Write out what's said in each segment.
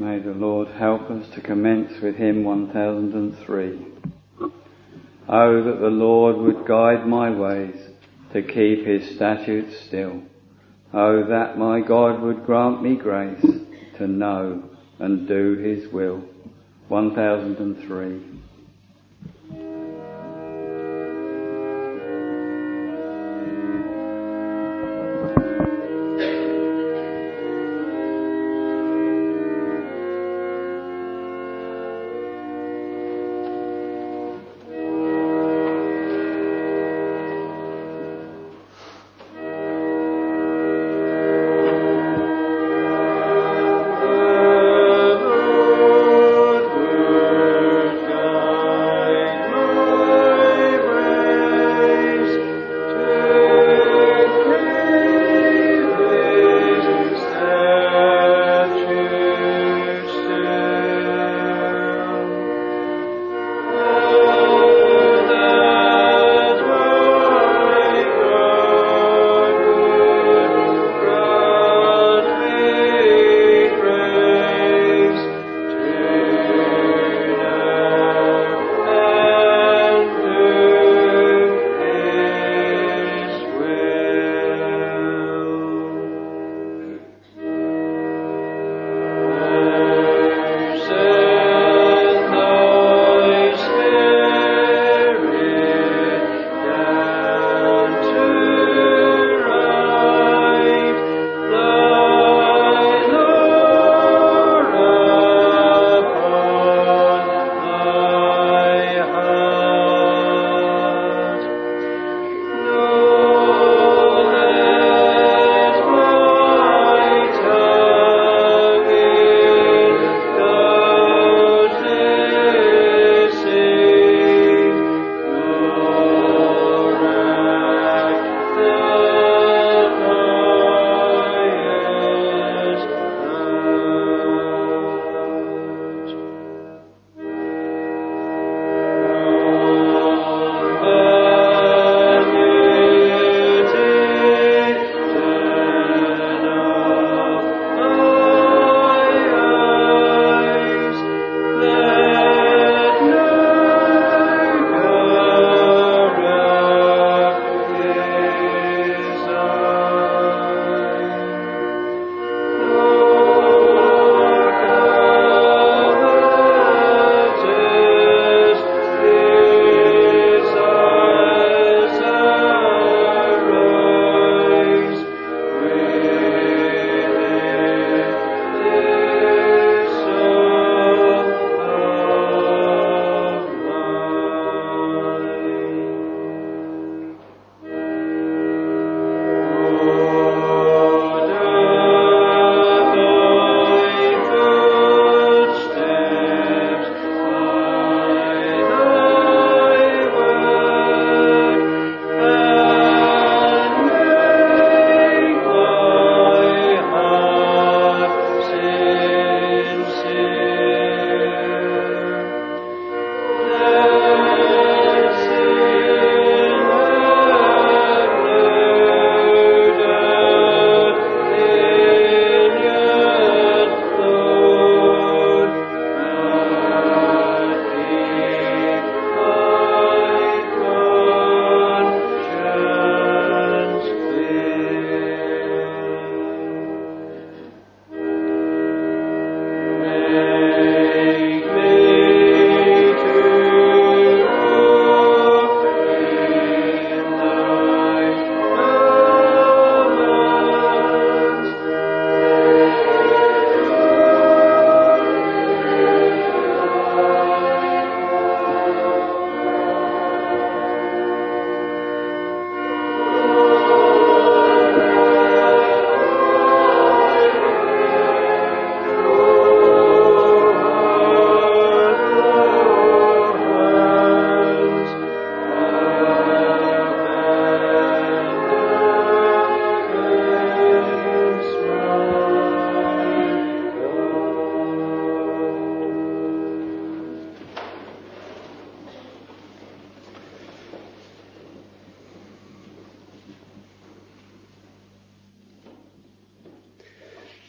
May the Lord help us to commence with hymn 1003. Oh, that the Lord would guide my ways to keep his statutes still. Oh, that my God would grant me grace to know and do his will. 1003.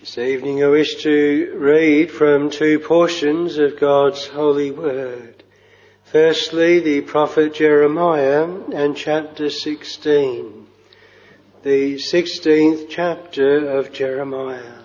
This evening I wish to read from two portions of God's holy word. Firstly, the prophet Jeremiah and chapter 16. The 16th chapter of Jeremiah.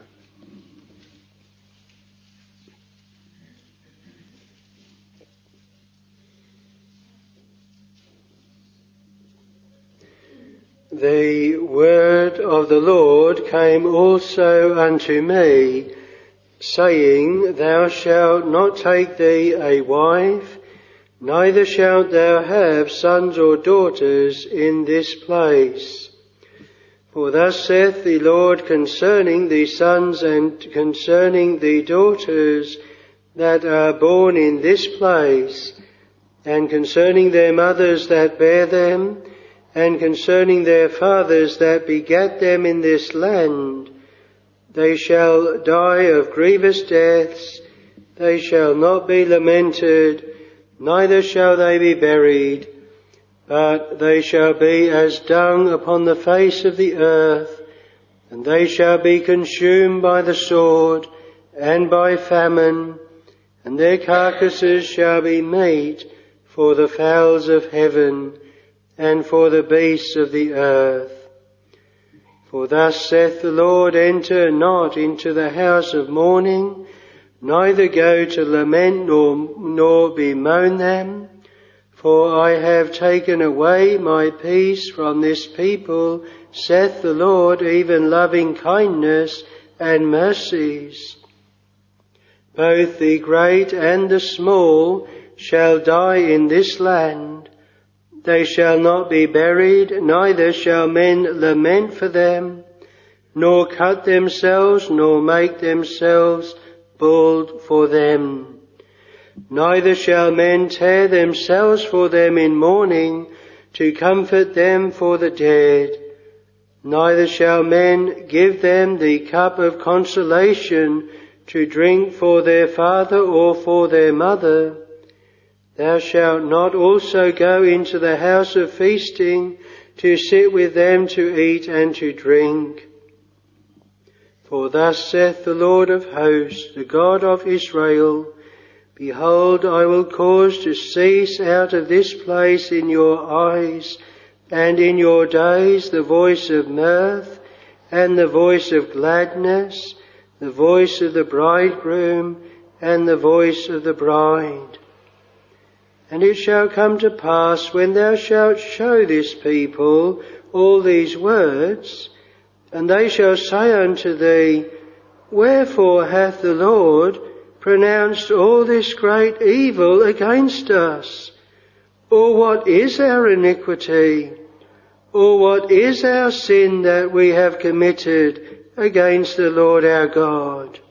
The word of the Lord came also unto me, saying, Thou shalt not take thee a wife, neither shalt thou have sons or daughters in this place. For thus saith the Lord concerning the sons and concerning the daughters that are born in this place, and concerning their mothers that bear them, and concerning their fathers that begat them in this land, they shall die of grievous deaths, they shall not be lamented, neither shall they be buried, but they shall be as dung upon the face of the earth, and they shall be consumed by the sword and by famine, and their carcasses shall be meat for the fowls of heaven, and for the beasts of the earth. For thus saith the Lord, Enter not into the house of mourning, neither go to lament nor bemoan them, for I have taken away my peace from this people, saith the Lord, even loving kindness and mercies. Both the great and the small shall die in this land. They shall not be buried, neither shall men lament for them, nor cut themselves, nor make themselves bald for them. Neither shall men tear themselves for them in mourning, to comfort them for the dead. Neither shall men give them the cup of consolation to drink for their father or for their mother. Thou shalt not also go into the house of feasting to sit with them to eat and to drink. For thus saith the Lord of hosts, the God of Israel, Behold, I will cause to cease out of this place in your eyes and in your days the voice of mirth and the voice of gladness, the voice of the bridegroom and the voice of the bride. And it shall come to pass, when thou shalt show this people all these words, and they shall say unto thee, Wherefore hath the Lord pronounced all this great evil against us? Or what is our iniquity? Or what is our sin that we have committed against the Lord our God?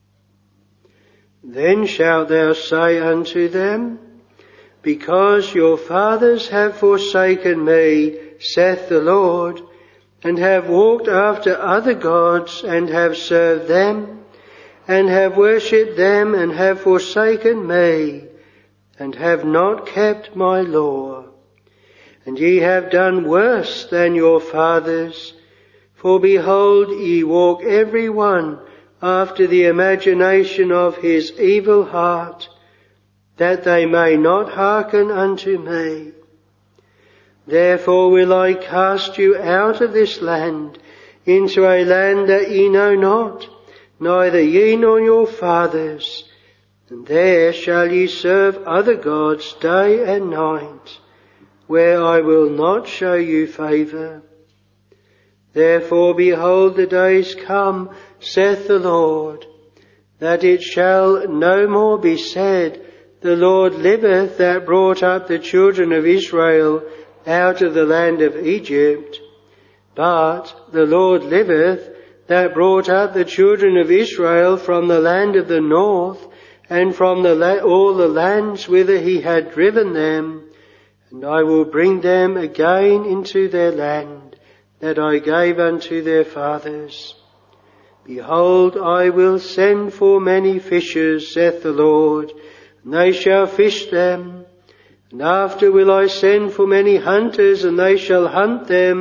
Then shalt thou say unto them, Because your fathers have forsaken me, saith the Lord, and have walked after other gods, and have served them, and have worshipped them, and have forsaken me, and have not kept my law. And ye have done worse than your fathers, for behold, ye walk every one after the imagination of his evil heart, that they may not hearken unto me. Therefore will I cast you out of this land, into a land that ye know not, neither ye nor your fathers, and there shall ye serve other gods day and night, where I will not show you favour. Therefore behold, the days come, saith the Lord, that it shall no more be said, The Lord liveth that brought up the children of Israel out of the land of Egypt. But the Lord liveth that brought up the children of Israel from the land of the north, and from all the lands whither he had driven them, and I will bring them again into their land that I gave unto their fathers. Behold, I will send for many fishers, saith the Lord, and they shall fish them. And after will I send for many hunters, and they shall hunt them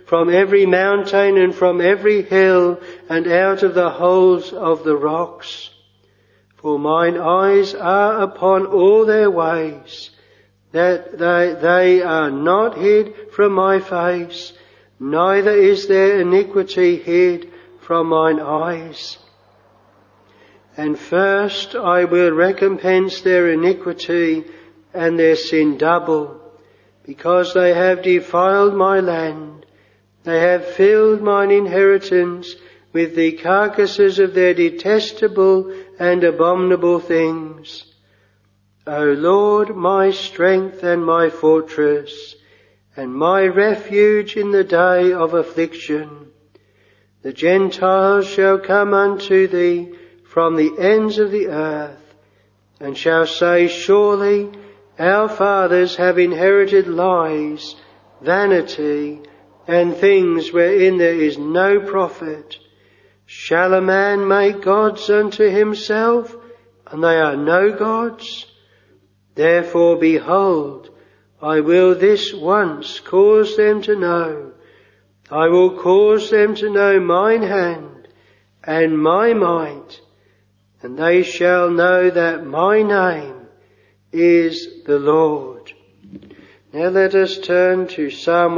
from every mountain and from every hill and out of the holes of the rocks. For mine eyes are upon all their ways, that they are not hid from my face, neither is their iniquity hid from mine eyes. And first I will recompense their iniquity and their sin double, because they have defiled my land. They have filled mine inheritance with the carcasses of their detestable and abominable things. O Lord, my strength and my fortress, and my refuge in the day of affliction. The Gentiles shall come unto thee from the ends of the earth, and shall say, surely our fathers have inherited lies, vanity, and things wherein there is no profit. Shall a man make gods unto himself, and they are no gods? Therefore, behold, I will this once cause them to know. I will cause them to know mine hand and my might, and they shall know that my name is the Lord. Now let us turn to Psalm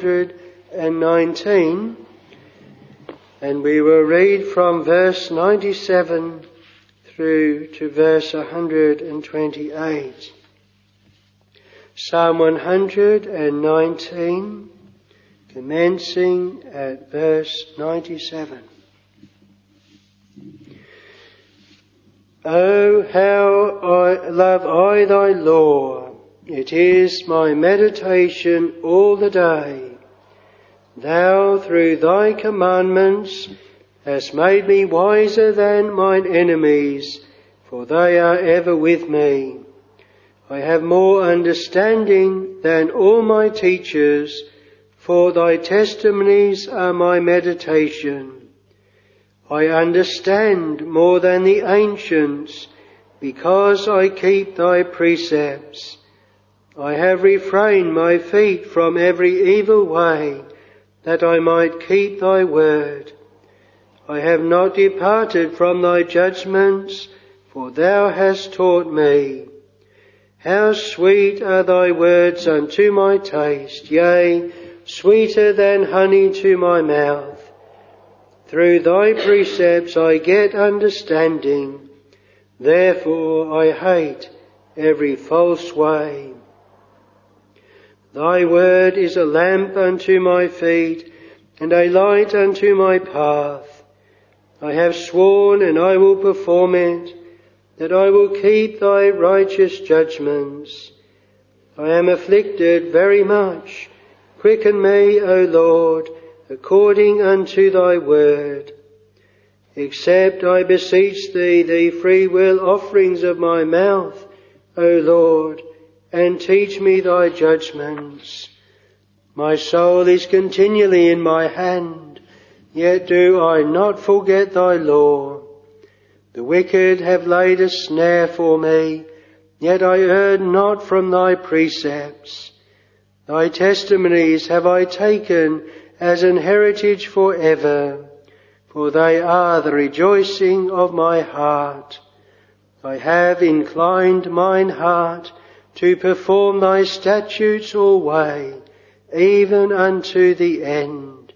119, and we will read from verse 97 through to verse 128. Psalm 119, commencing at verse 97. Oh, how love I thy law! It is my meditation all the day. Thou, through thy commandments, hast made me wiser than mine enemies, for they are ever with me. I have more understanding than all my teachers, for thy testimonies are my meditation. I understand more than the ancients, because I keep thy precepts. I have refrained my feet from every evil way, that I might keep thy word. I have not departed from thy judgments, for thou hast taught me. How sweet are thy words unto my taste, yea, sweeter than honey to my mouth. Through thy precepts I get understanding, therefore I hate every false way. Thy word is a lamp unto my feet, and a light unto my path. I have sworn, and I will perform it, that I will keep thy righteous judgments. I am afflicted very much. Quicken me, O Lord, according unto thy word. Accept, I beseech thee, the free will offerings of my mouth, O Lord, and teach me thy judgments. My soul is continually in my hand, yet do I not forget thy law. The wicked have laid a snare for me, yet I err not from thy precepts. Thy testimonies have I taken as an heritage for ever, for they are the rejoicing of my heart. I have inclined mine heart to perform thy statutes alway, even unto the end.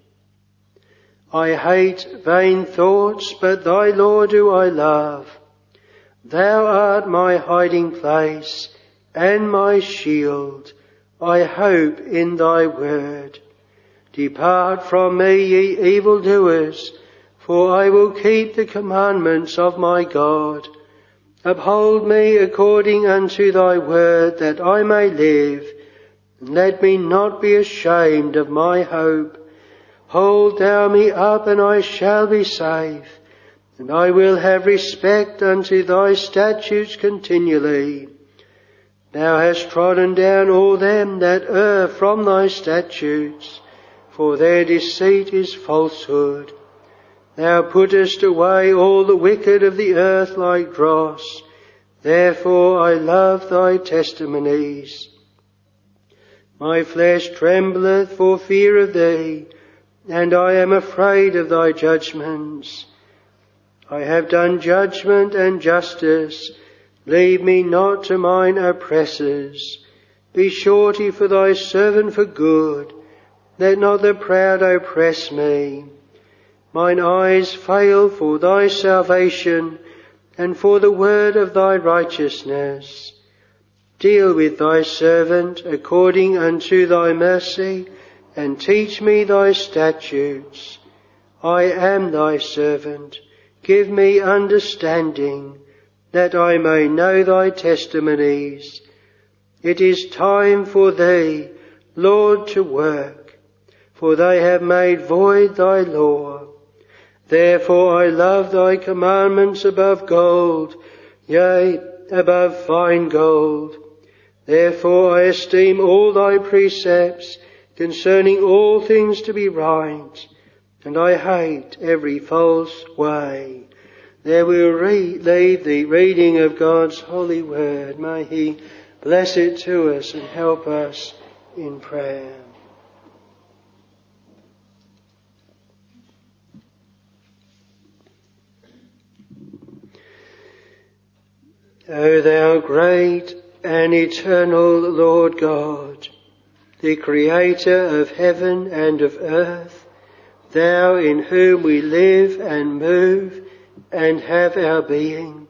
I hate vain thoughts, but thy law do I love. Thou art my hiding place and my shield. I hope in thy word. Depart from me, ye evildoers, for I will keep the commandments of my God. Uphold me according unto thy word, that I may live, and let me not be ashamed of my hope. Hold thou me up, and I shall be safe, and I will have respect unto thy statutes continually. Thou hast trodden down all them that err from thy statutes, for their deceit is falsehood. Thou puttest away all the wicked of the earth like dross. Therefore I love thy testimonies. My flesh trembleth for fear of thee, and I am afraid of thy judgments. I have done judgment and justice. Leave me not to mine oppressors. Be surety for thy servant for good. Let not the proud oppress me. Mine eyes fail for thy salvation and for the word of thy righteousness. Deal with thy servant according unto thy mercy, and teach me thy statutes. I am thy servant. Give me understanding, that I may know thy testimonies. It is time for thee, Lord, to work, for they have made void thy law. Therefore I love thy commandments above gold, yea, above fine gold. Therefore I esteem all thy precepts concerning all things to be right, and I hate every false way. There we'll leave the reading of God's holy word. May he bless it to us and help us in prayer. O thou great and eternal Lord God, the Creator of heaven and of earth, thou in whom we live and move and have our being.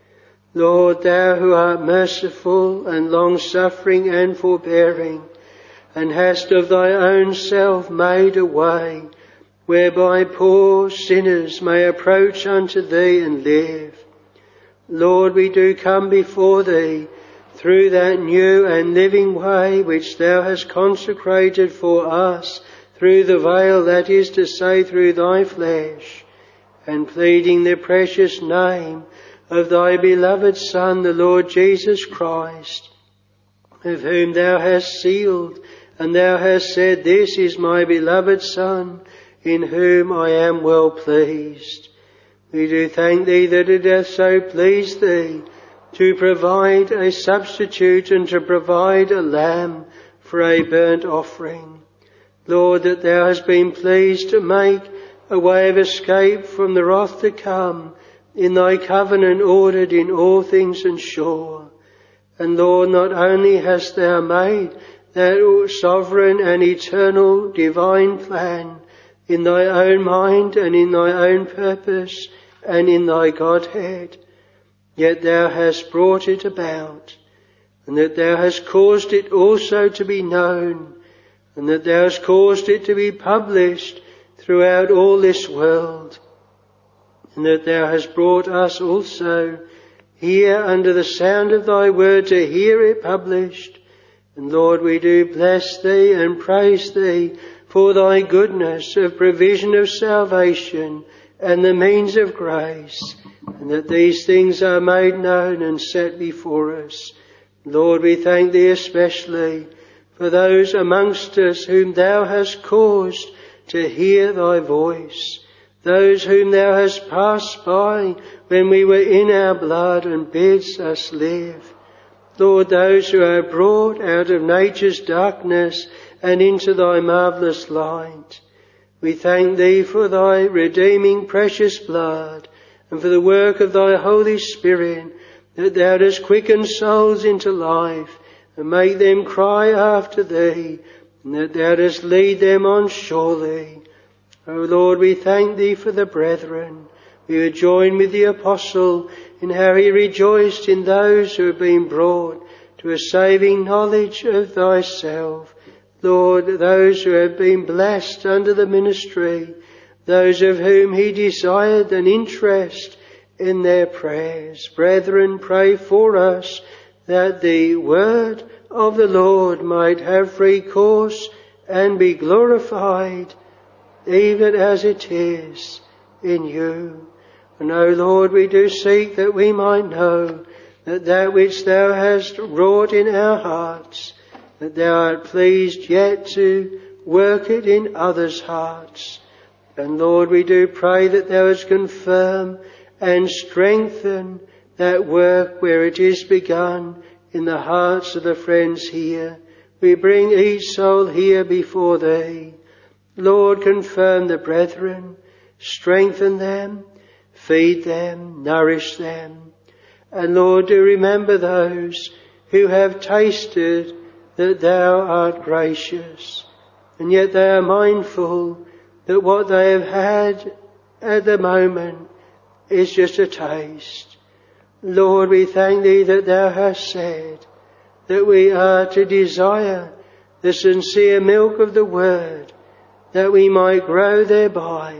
Lord, thou who art merciful and long-suffering and forbearing, and hast of thy own self made a way whereby poor sinners may approach unto thee and live. Lord, we do come before thee through that new and living way which thou hast consecrated for us through the veil, that is to say, through thy flesh, and pleading the precious name of thy beloved Son, the Lord Jesus Christ, of whom thou hast sealed, and thou hast said, This is my beloved Son, in whom I am well pleased. We do thank thee that it hath so pleased thee to provide a substitute and to provide a lamb for a burnt offering. Lord, that thou hast been pleased to make a way of escape from the wrath to come in thy covenant ordered in all things and sure. And Lord, not only hast thou made that sovereign and eternal divine plan in thy own mind and in thy own purpose and in thy Godhead, yet thou hast brought it about, and that thou hast caused it also to be known, and that thou hast caused it to be published throughout all this world, and that thou hast brought us also here under the sound of thy word to hear it published. And Lord, we do bless thee and praise thee for thy goodness of provision of salvation and the means of grace, and that these things are made known and set before us. Lord, we thank thee especially for those amongst us whom thou hast caused to hear thy voice, those whom thou hast passed by when we were in our blood and bids us live. Lord, those who are brought out of nature's darkness and into thy marvellous light. We thank thee for thy redeeming precious blood and for the work of thy Holy Spirit, that thou dost quicken souls into life and make them cry after thee, and that thou dost lead them on surely. O Lord, we thank thee for the brethren. We would join with the apostle in how he rejoiced in those who have been brought to a saving knowledge of thyself. Lord, those who have been blessed under the ministry, those of whom he desired an interest in their prayers. Brethren, pray for us that the word of the Lord might have free course and be glorified, even as it is in you. And, O Lord, we do seek that we might know that which thou hast wrought in our hearts, that thou art pleased yet to work it in others' hearts. And Lord, we do pray that thou hast confirm and strengthen that work where it is begun in the hearts of the friends here. We bring each soul here before thee. Lord, confirm the brethren, strengthen them, feed them, nourish them. And Lord, do remember those who have tasted that thou art gracious, and yet they are mindful that what they have had at the moment is just a taste. Lord, we thank thee that thou hast said that we are to desire the sincere milk of the word, that we might grow thereby.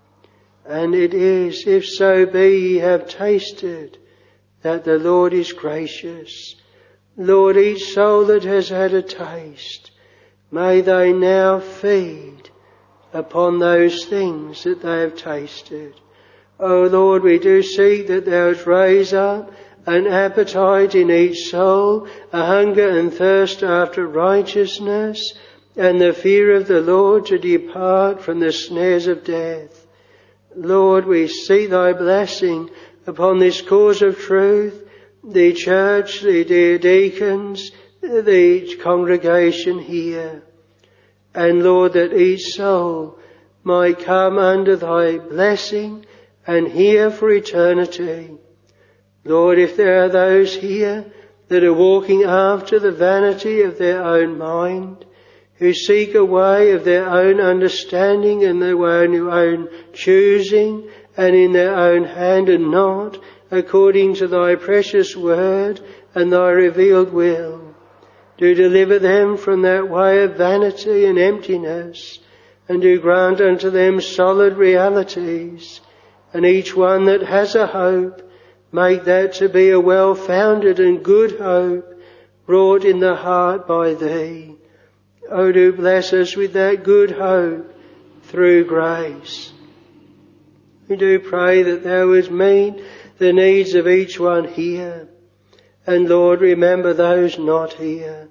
And it is, if so be ye have tasted, that the Lord is gracious. Lord, each soul that has had a taste, may they now feed upon those things that they have tasted. O Lord, we do seek that thou would raise up an appetite in each soul, a hunger and thirst after righteousness, and the fear of the Lord to depart from the snares of death. Lord, we seek thy blessing upon this cause of truth, the church, the dear deacons, the congregation here. And Lord, that each soul might come under thy blessing and here for eternity. Lord, if there are those here that are walking after the vanity of their own mind, who seek a way of their own understanding and their own choosing and in their own hand, and not according to thy precious word and thy revealed will, do deliver them from that way of vanity and emptiness, and do grant unto them solid realities, and each one that has a hope, make that to be a well-founded and good hope, wrought in the heart by thee. O do bless us with that good hope through grace. We do pray that thou wouldst meet the needs of each one here. And Lord, remember those not here.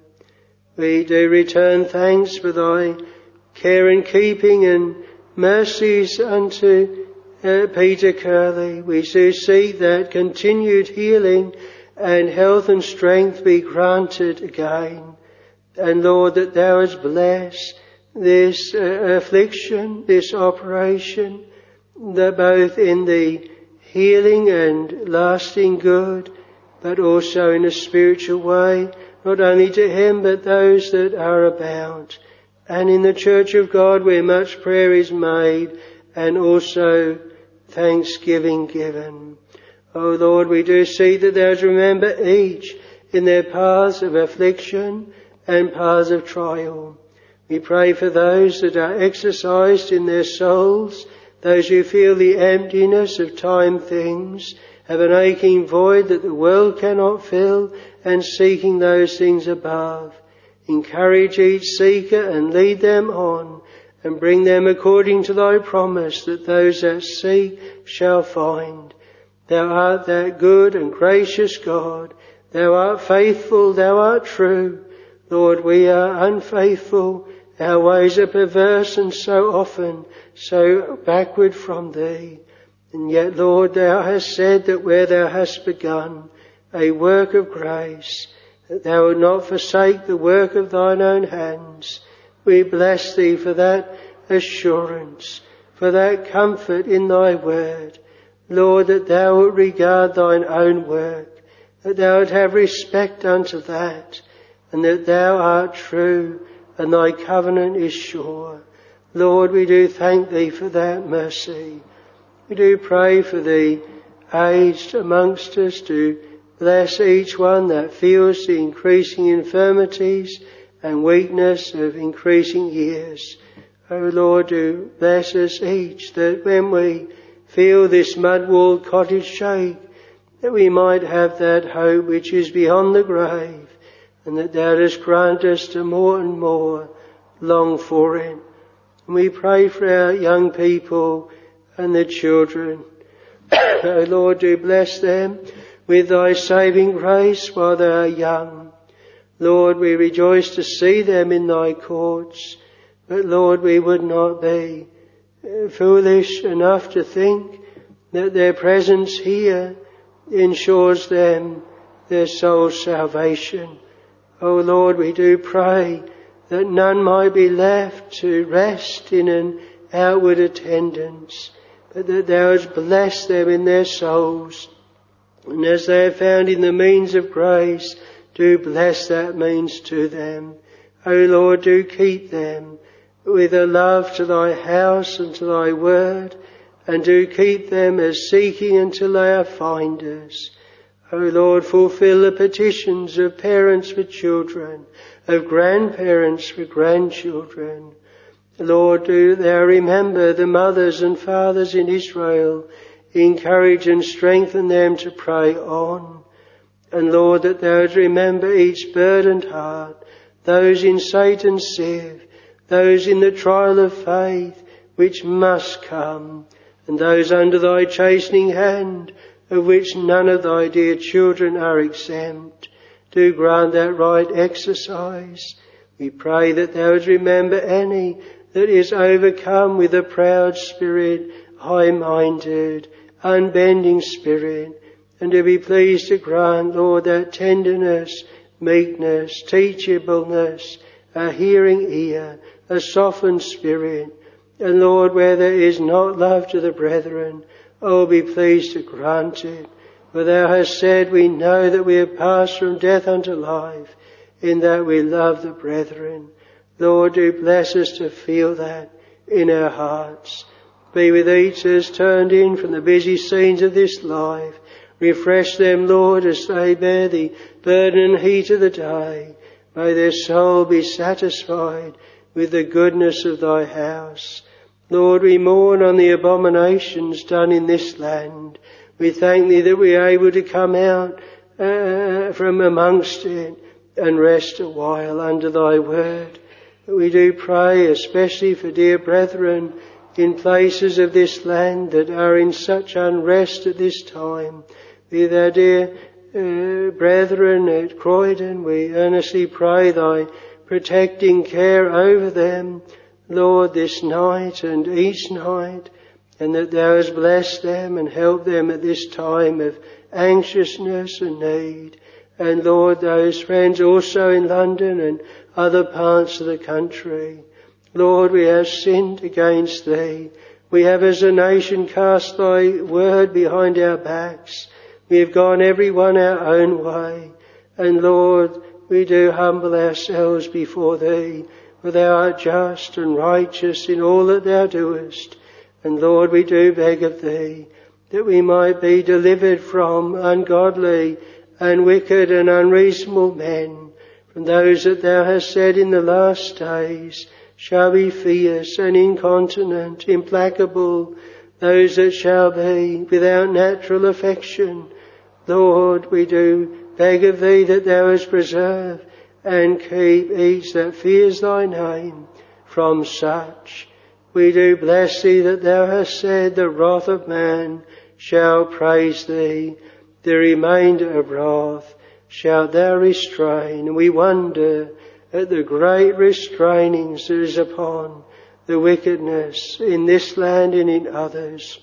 We do return thanks for thy care and keeping and mercies unto Peter Curley. We do seek that continued healing and health and strength be granted again. And Lord, that thou hast blessed this affliction, this operation, that both in the healing and lasting good, but also in a spiritual way, not only to him, but those that are about. And in the Church of God, where much prayer is made, and also thanksgiving given. O Lord, we do see that thou remember each in their paths of affliction and paths of trial. We pray for those that are exercised in their souls, those who feel the emptiness of time things, have an aching void that the world cannot fill, and seeking those things above. Encourage each seeker and lead them on, and bring them according to thy promise that those that seek shall find. Thou art that good and gracious God. Thou art faithful, thou art true. Lord, we are unfaithful. Our ways are perverse and so often so backward from thee. And yet, Lord, thou hast said that where thou hast begun a work of grace, that thou wilt not forsake the work of thine own hands. We bless thee for that assurance, for that comfort in thy word. Lord, that thou wilt regard thine own work, that thou wilt have respect unto that, and that thou art true, and thy covenant is sure. Lord, we do thank thee for that mercy. We do pray for the aged amongst us, to bless each one that feels the increasing infirmities and weakness of increasing years. O Lord, do bless us each, that when we feel this mud-walled cottage shake, that we might have that hope which is beyond the grave, and that thou dost grant us to more and more long for it. And we pray for our young people and the children. O Lord, do bless them with thy saving grace while they are young. Lord, we rejoice to see them in thy courts. But Lord, we would not be foolish enough to think that their presence here ensures them their soul's salvation. O Lord, we do pray that none might be left to rest in an outward attendance, but that thou hast blessed them in their souls. And as they have found in the means of grace, do bless that means to them. O Lord, do keep them with a love to thy house and to thy word, and do keep them as seeking until they are finders. O Lord, fulfill the petitions of parents for children, of grandparents for grandchildren. Lord, do thou remember the mothers and fathers in Israel, encourage and strengthen them to pray on. And Lord, that thou would remember each burdened heart, those in Satan's sieve, those in the trial of faith which must come, and those under thy chastening hand, of which none of thy dear children are exempt. Do grant that right exercise. We pray that thou would remember any that is overcome with a proud spirit, high-minded, unbending spirit, and to be pleased to grant, Lord, that tenderness, meekness, teachableness, a hearing ear, a softened spirit. And Lord, where there is not love to the brethren, oh, be pleased to grant it. For thou hast said, we know that we have passed from death unto life, in that we love the brethren. Lord, do bless us to feel that in our hearts. Be with each that has turned in from the busy scenes of this life. Refresh them, Lord, as they bear the burden and heat of the day. May their soul be satisfied with the goodness of thy house. Lord, we mourn on the abominations done in this land. We thank thee that we are able to come out from amongst it and rest a while under thy word. We do pray especially for dear brethren in places of this land that are in such unrest at this time. With our dear brethren at Croydon, we earnestly pray thy protecting care over them, Lord, this night and each night, and that thou hast blessed them and helped them at this time of anxiousness and need. And Lord, those friends also in London and other parts of the country. Lord, we have sinned against thee. We have as a nation cast thy word behind our backs. We have gone every one our own way. And Lord, we do humble ourselves before thee, for thou art just and righteous in all that thou doest. And Lord, we do beg of thee that we might be delivered from ungodly and wicked and unreasonable men, from those that thou hast said in the last days shall be fierce and incontinent, implacable, those that shall be without natural affection. Lord, we do beg of thee that thou hast preserved and keep each that fears thy name from such. We do bless thee that thou hast said the wrath of man shall praise thee, the remainder of wrath shalt thou restrain. And we wonder at the great restrainings that is upon the wickedness in this land and in others.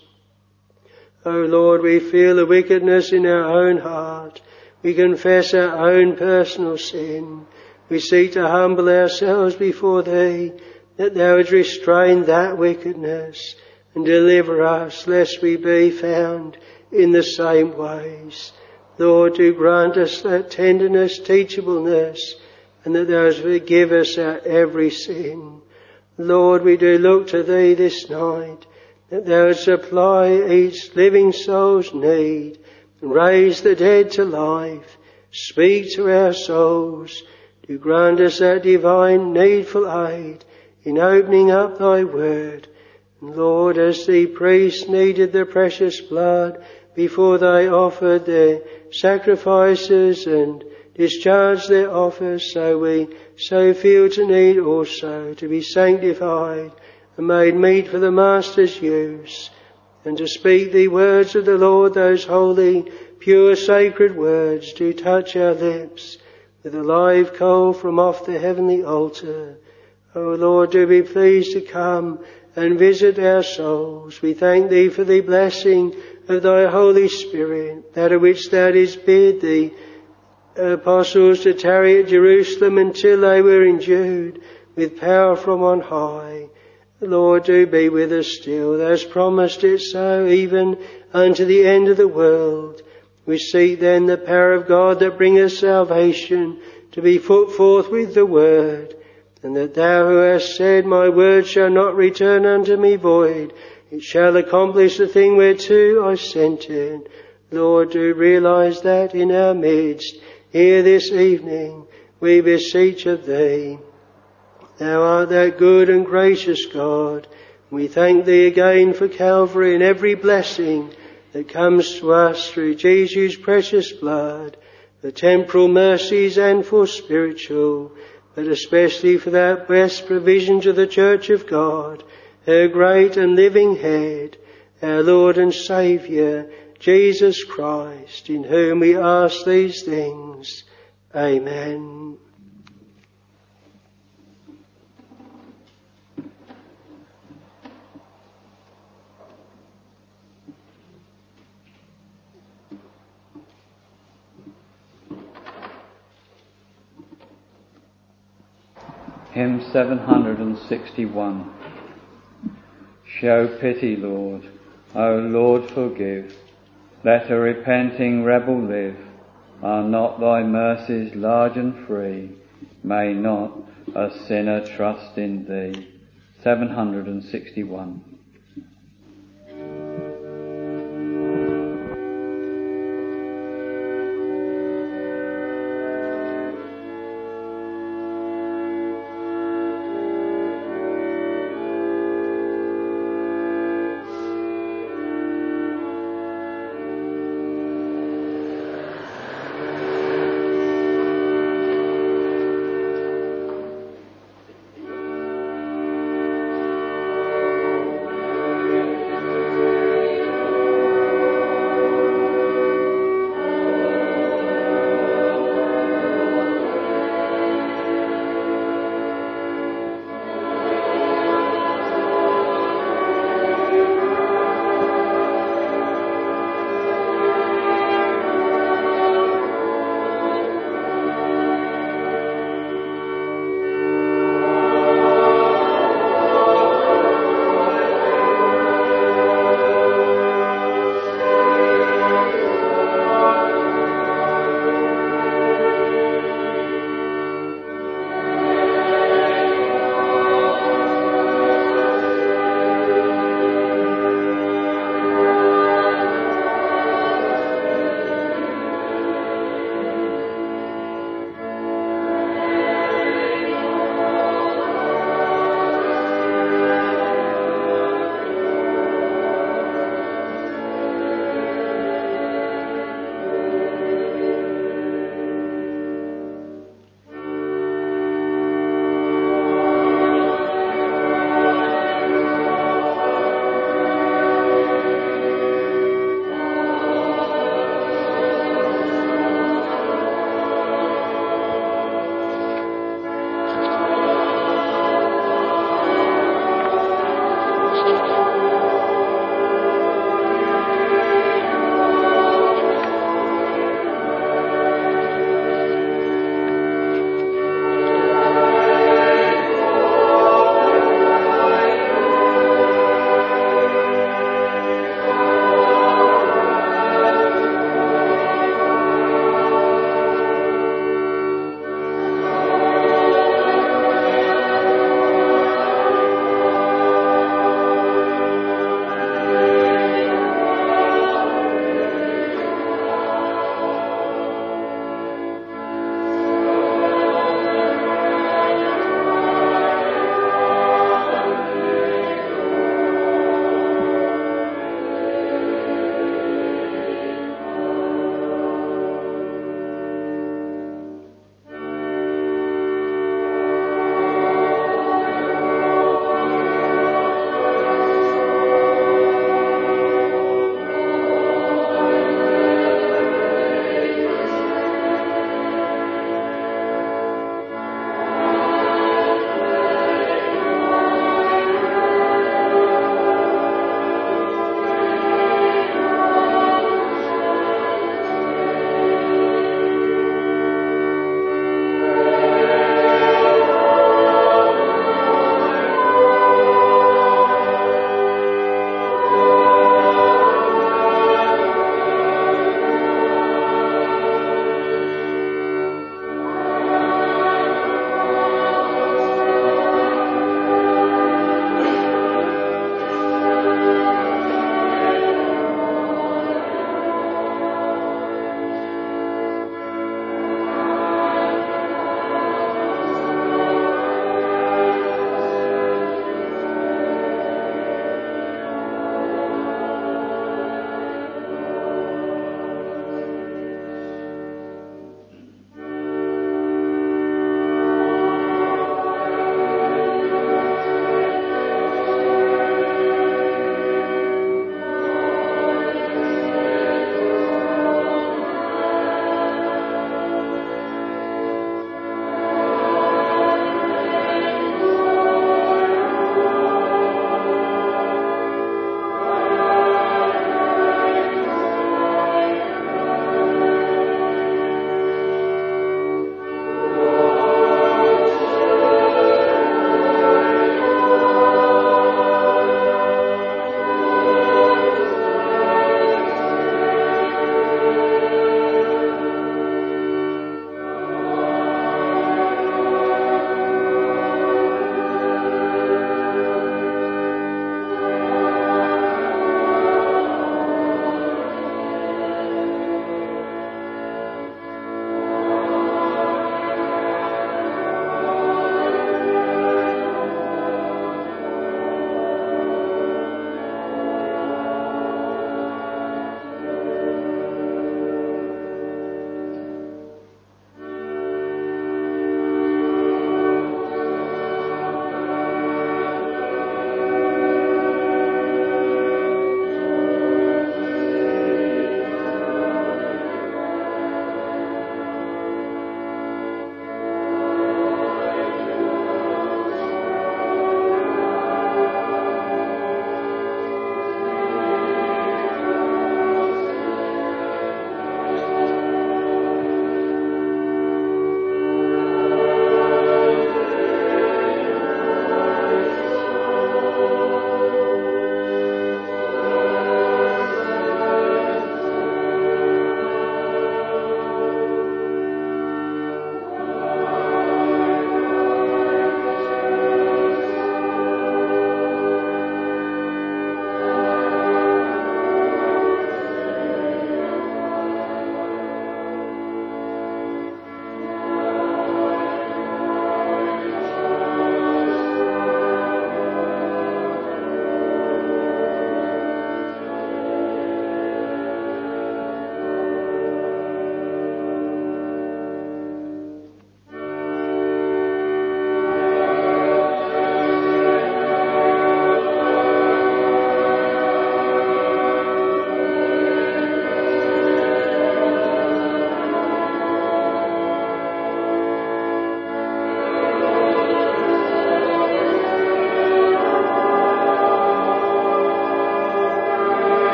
O Lord, we feel the wickedness in our own heart. We confess our own personal sin. We seek to humble ourselves before thee, that thou wouldst restrain that wickedness and deliver us, lest we be found in the same ways. Lord, do grant us that tenderness, teachableness, and that thou wouldst forgive us our every sin. Lord, we do look to thee this night, that thou wouldst supply each living soul's need, raise the dead to life, speak to our souls, do grant us that divine needful aid in opening up thy word. And Lord, as the priests needed the precious blood before they offered their sacrifices and discharged their office, so we so feel to need also to be sanctified and made meet for the Master's use, and to speak the words of the Lord, those holy, pure, sacred words, do touch our lips with a live coal from off the heavenly altar. O Lord, do be pleased to come and visit our souls. We thank thee for the blessing of thy Holy Spirit, that of which thou didst bid the apostles to tarry at Jerusalem until they were endued with power from on high. Lord, do be with us still. Thou hast promised it so, even unto the end of the world. We seek then the power of God that bringeth salvation to be put forth with the word, and that thou who hast said, my word shall not return unto me void, it shall accomplish the thing whereto I sent it. Lord, do realize that in our midst, here this evening, we beseech of thee. Thou art that good and gracious God. We thank thee again for Calvary and every blessing that comes to us through Jesus' precious blood, for temporal mercies and for spiritual, but especially for that best provision to the Church of God, her great and living head, our Lord and Saviour, Jesus Christ, in whom we ask these things. Amen. Hymn 761. Show pity, Lord. O Lord, forgive. Let a repenting rebel live. Are not thy mercies large and free? May not a sinner trust in thee. 761.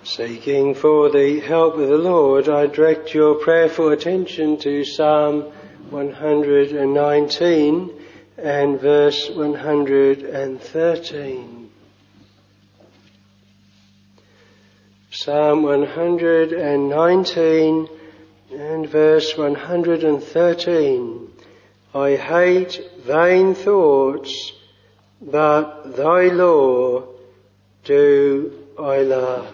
Seeking for the help of the Lord, I direct your prayerful attention to Psalm 119 and verse 113. Psalm 119 and verse 113. I hate vain thoughts, but thy law do I love.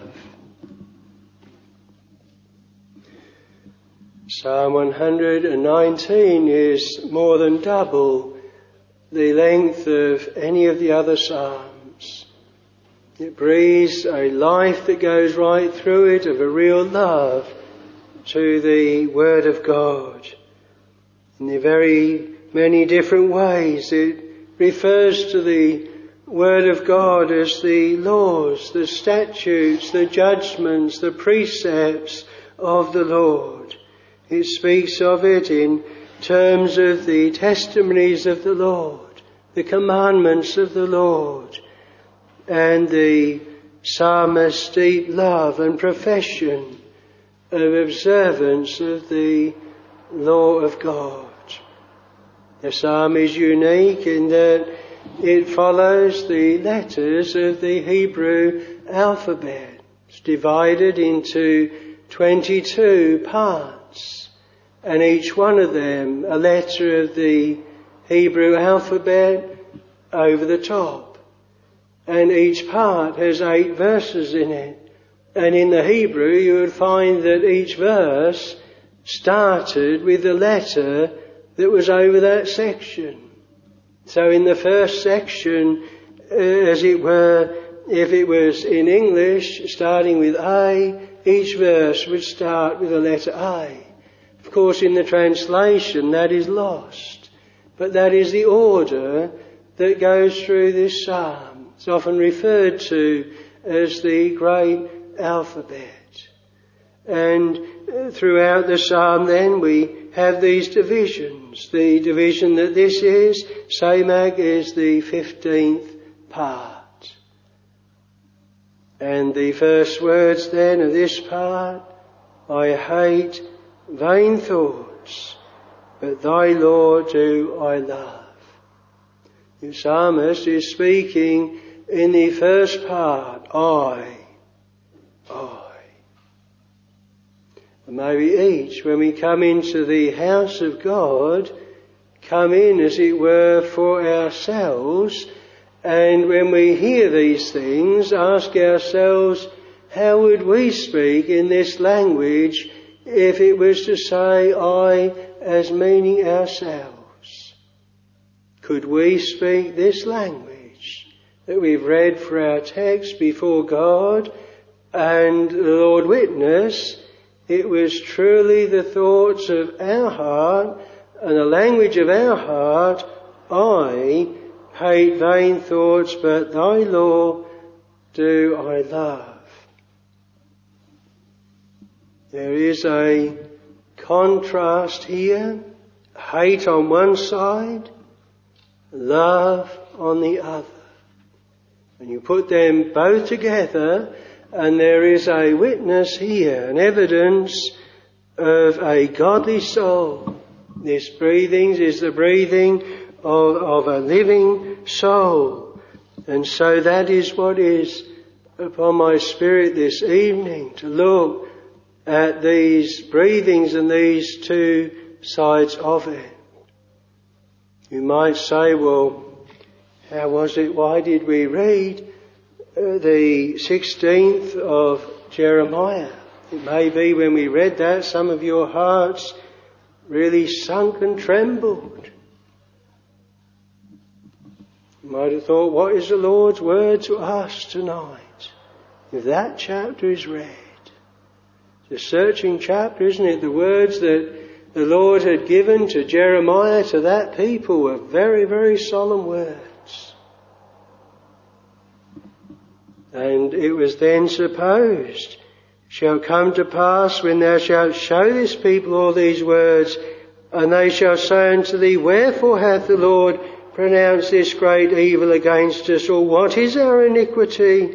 Psalm 119 is more than double the length of any of the other psalms. It breathes a life that goes right through it of a real love to the Word of God. In the very many different ways it refers to the Word of God as the laws, the statutes, the judgments, the precepts of the Lord. It speaks of it in terms of the testimonies of the Lord, the commandments of the Lord, and the psalmist's deep love and profession of observance of the law of God. The psalm is unique in that it follows the letters of the Hebrew alphabet. It's divided into 22 parts, and each one of them a letter of the Hebrew alphabet over the top. And each part has 8 verses in it. And in the Hebrew you would find that each verse started with the letter that was over that section. So in the first section, as it were, if it was in English, starting with A, each verse would start with the letter A. Of course, in the translation, that is lost. But that is the order that goes through this psalm. It's often referred to as the great alphabet. And throughout the psalm then we have these divisions. The division that this is, Samag, is the 15th part. And the first words then of this part, I hate vain thoughts, but thy law do I love. The psalmist is speaking in the first part, I. And may we each, when we come into the house of God, come in, as it were, for ourselves, and when we hear these things, ask ourselves, how would we speak in this language if it was to say I as meaning ourselves? Could we speak this language that we've read for our text before God, and the Lord witness, it was truly the thoughts of our heart and the language of our heart, I hate vain thoughts, but thy law do I love. There is a contrast here, hate on one side, love on the other. And you put them both together, and there is a witness here, an evidence of a godly soul. This breathing is the breathing of a living soul. And so that is what is upon my spirit this evening, to look at these breathings and these two sides of it. You might say, well, how was it? Why did we read the 16th of Jeremiah? It may be when we read that, some of your hearts really sunk and trembled. You might have thought, what is the Lord's word to us tonight? If that chapter is read, it's a searching chapter, isn't it? The words that the Lord had given to Jeremiah, to that people, were very, very solemn words. And it was then supposed, shall come to pass when thou shalt show this people all these words, and they shall say unto thee, wherefore hath the Lord pronounced this great evil against us? Or what is our iniquity?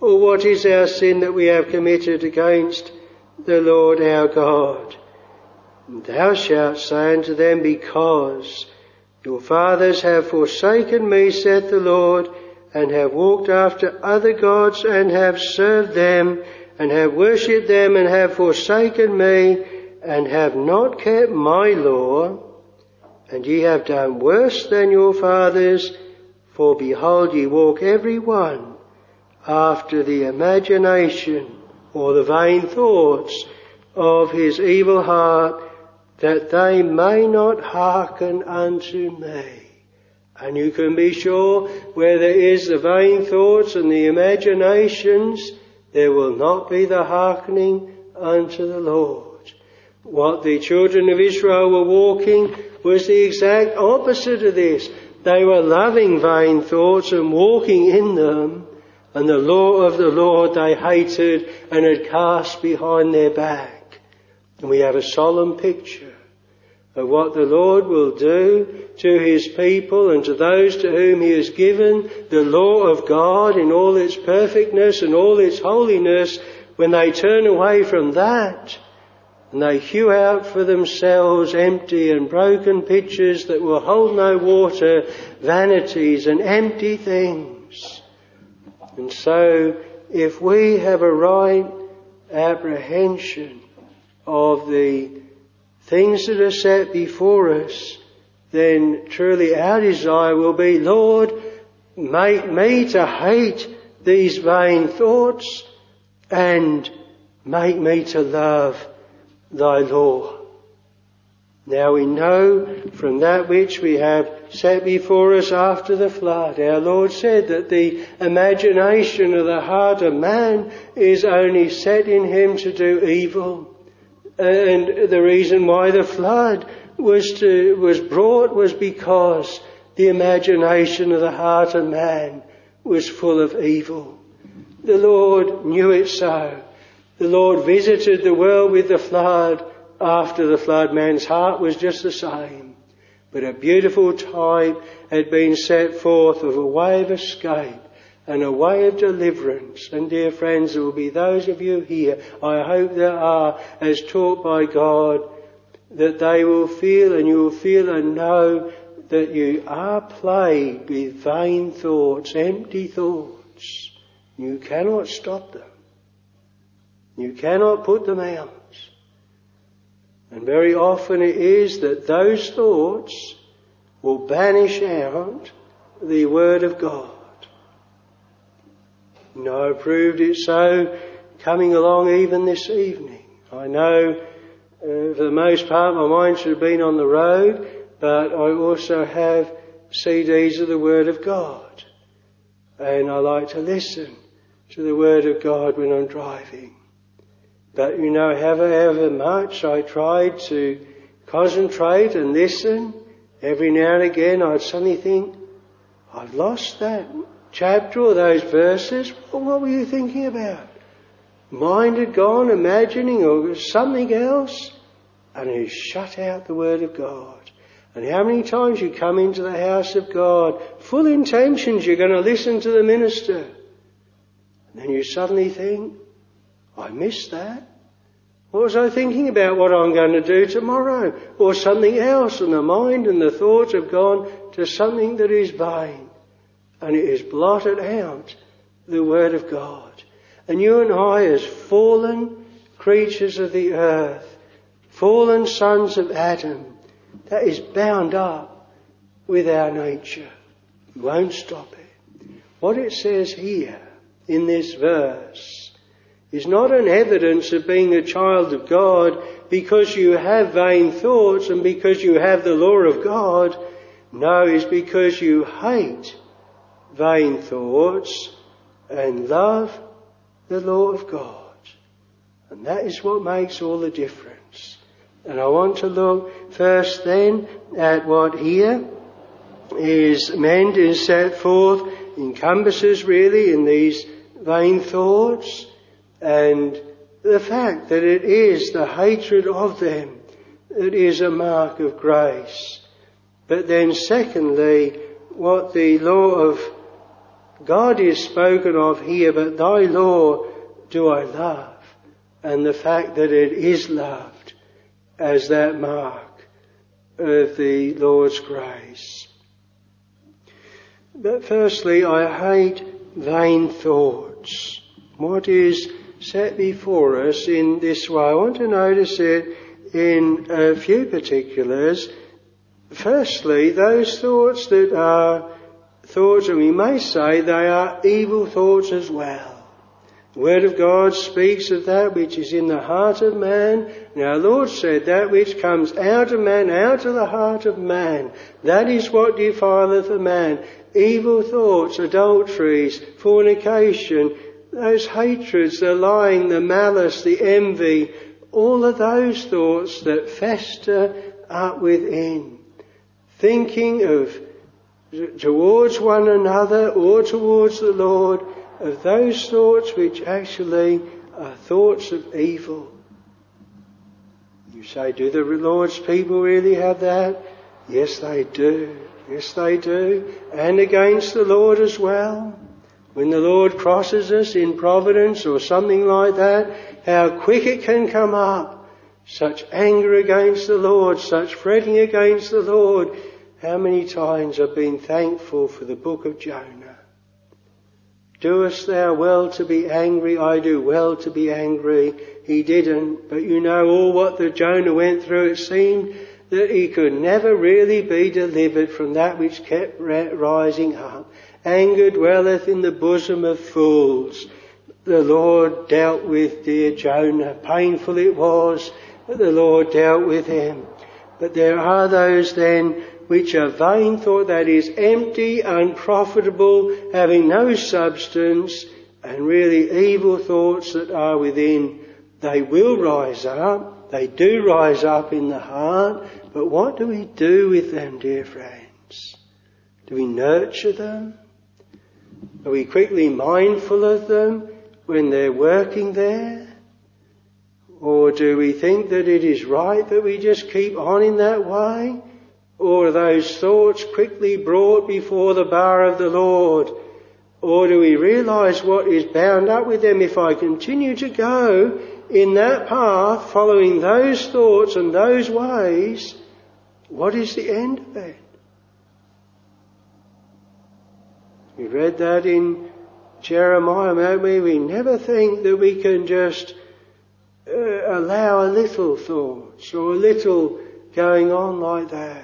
Or what is our sin that we have committed against the Lord our God? Thou shalt say unto them, because your fathers have forsaken me, saith the Lord, and have walked after other gods, and have served them, and have worshipped them, and have forsaken me, and have not kept my law, and ye have done worse than your fathers, for behold, ye walk every one after the imagination or the vain thoughts of his evil heart, that they may not hearken unto me. And you can be sure where there is the vain thoughts and the imaginations, there will not be the hearkening unto the Lord. What the children of Israel were walking was the exact opposite of this. They were loving vain thoughts and walking in them, and the law of the Lord they hated and had cast behind their back. And we have a solemn picture of what the Lord will do to his people and to those to whom he has given the law of God in all its perfectness and all its holiness, when they turn away from that and they hew out for themselves empty and broken pitchers that will hold no water, vanities and empty things. And so, if we have a right apprehension of the things that are set before us, then truly our desire will be, Lord, make me to hate these vain thoughts and make me to love thy law. Now we know from that which we have set before us after the flood, our Lord said that the imagination of the heart of man is only set in him to do evil. And the reason why the flood was brought was because the imagination of the heart of man was full of evil. The Lord knew it so. The Lord visited the world with the flood. After the flood, man's heart was just the same. But a beautiful type had been set forth of a way of escape and a way of deliverance. And dear friends, there will be those of you here, I hope there are, as taught by God, that they will feel and you will feel and know that you are plagued with vain thoughts, empty thoughts. You cannot stop them. You cannot put them out. And very often it is that those thoughts will banish out the Word of God. And I proved it so coming along even this evening. I know for the most part my mind should have been on the road, but I also have CDs of the Word of God. And I like to listen to the Word of God when I'm driving. But you know, however much I tried to concentrate and listen, every now and again I'd suddenly think, I've lost that chapter or those verses. Well, what were you thinking about? Mind had gone imagining or something else, and it shut out the Word of God. And how many times you come into the house of God, full intentions you're going to listen to the minister, and then you suddenly think, I missed that. What was I thinking about? What I'm going to do tomorrow? Or something else, and the mind and the thoughts have gone to something that is vain. And it has blotted out the Word of God. And you and I, as fallen creatures of the earth, fallen sons of Adam, that is bound up with our nature. We won't stop it. What it says here in this verse is not an evidence of being a child of God because you have vain thoughts and because you have the law of God. No, it's because you hate vain thoughts and love the law of God. And that is what makes all the difference. And I want to look first then at what here is meant and set forth, encompasses really in these vain thoughts, and the fact that it is the hatred of them that is a mark of grace. But then secondly, what the law of God is spoken of here, but thy law do I love. And the fact that it is loved as that mark of the Lord's grace. But firstly, I hate vain thoughts. What is set before us in this way? I want to notice it in a few particulars. Firstly, those thoughts that are thoughts, and we may say they are evil thoughts as well. The Word of God speaks of that which is in the heart of man. And our Lord said that which comes out of man, out of the heart of man, that is what defileth a man. Evil thoughts, adulteries, fornication, those hatreds, the lying, the malice, the envy, all of those thoughts that fester up within. Thinking of towards one another or towards the Lord, of those thoughts which actually are thoughts of evil. You say, do the Lord's people really have that? Yes, they do. Yes, they do. And against the Lord as well. When the Lord crosses us in providence or something like that, how quick it can come up. Such anger against the Lord, such fretting against the Lord. How many times I've been thankful for the book of Jonah. Doest thou well to be angry? I do well to be angry. He didn't. But you know all what the Jonah went through. It seemed that he could never really be delivered from that which kept rising up. Anger dwelleth in the bosom of fools. The Lord dealt with dear Jonah. Painful it was, but the Lord dealt with him. But there are those then which are vain thought, that is empty, unprofitable, having no substance, and really evil thoughts that are within. They will rise up. They do rise up in the heart. But what do we do with them, dear friends? Do we nurture them? Are we quickly mindful of them when they're working there? Or do we think that it is right that we just keep on in that way? Or are those thoughts quickly brought before the bar of the Lord? Or do we realise what is bound up with them? If I continue to go in that path, following those thoughts and those ways, what is the end of it? We read that in Jeremiah, haven't we? We never think that we can just allow a little thoughts or a little going on like that.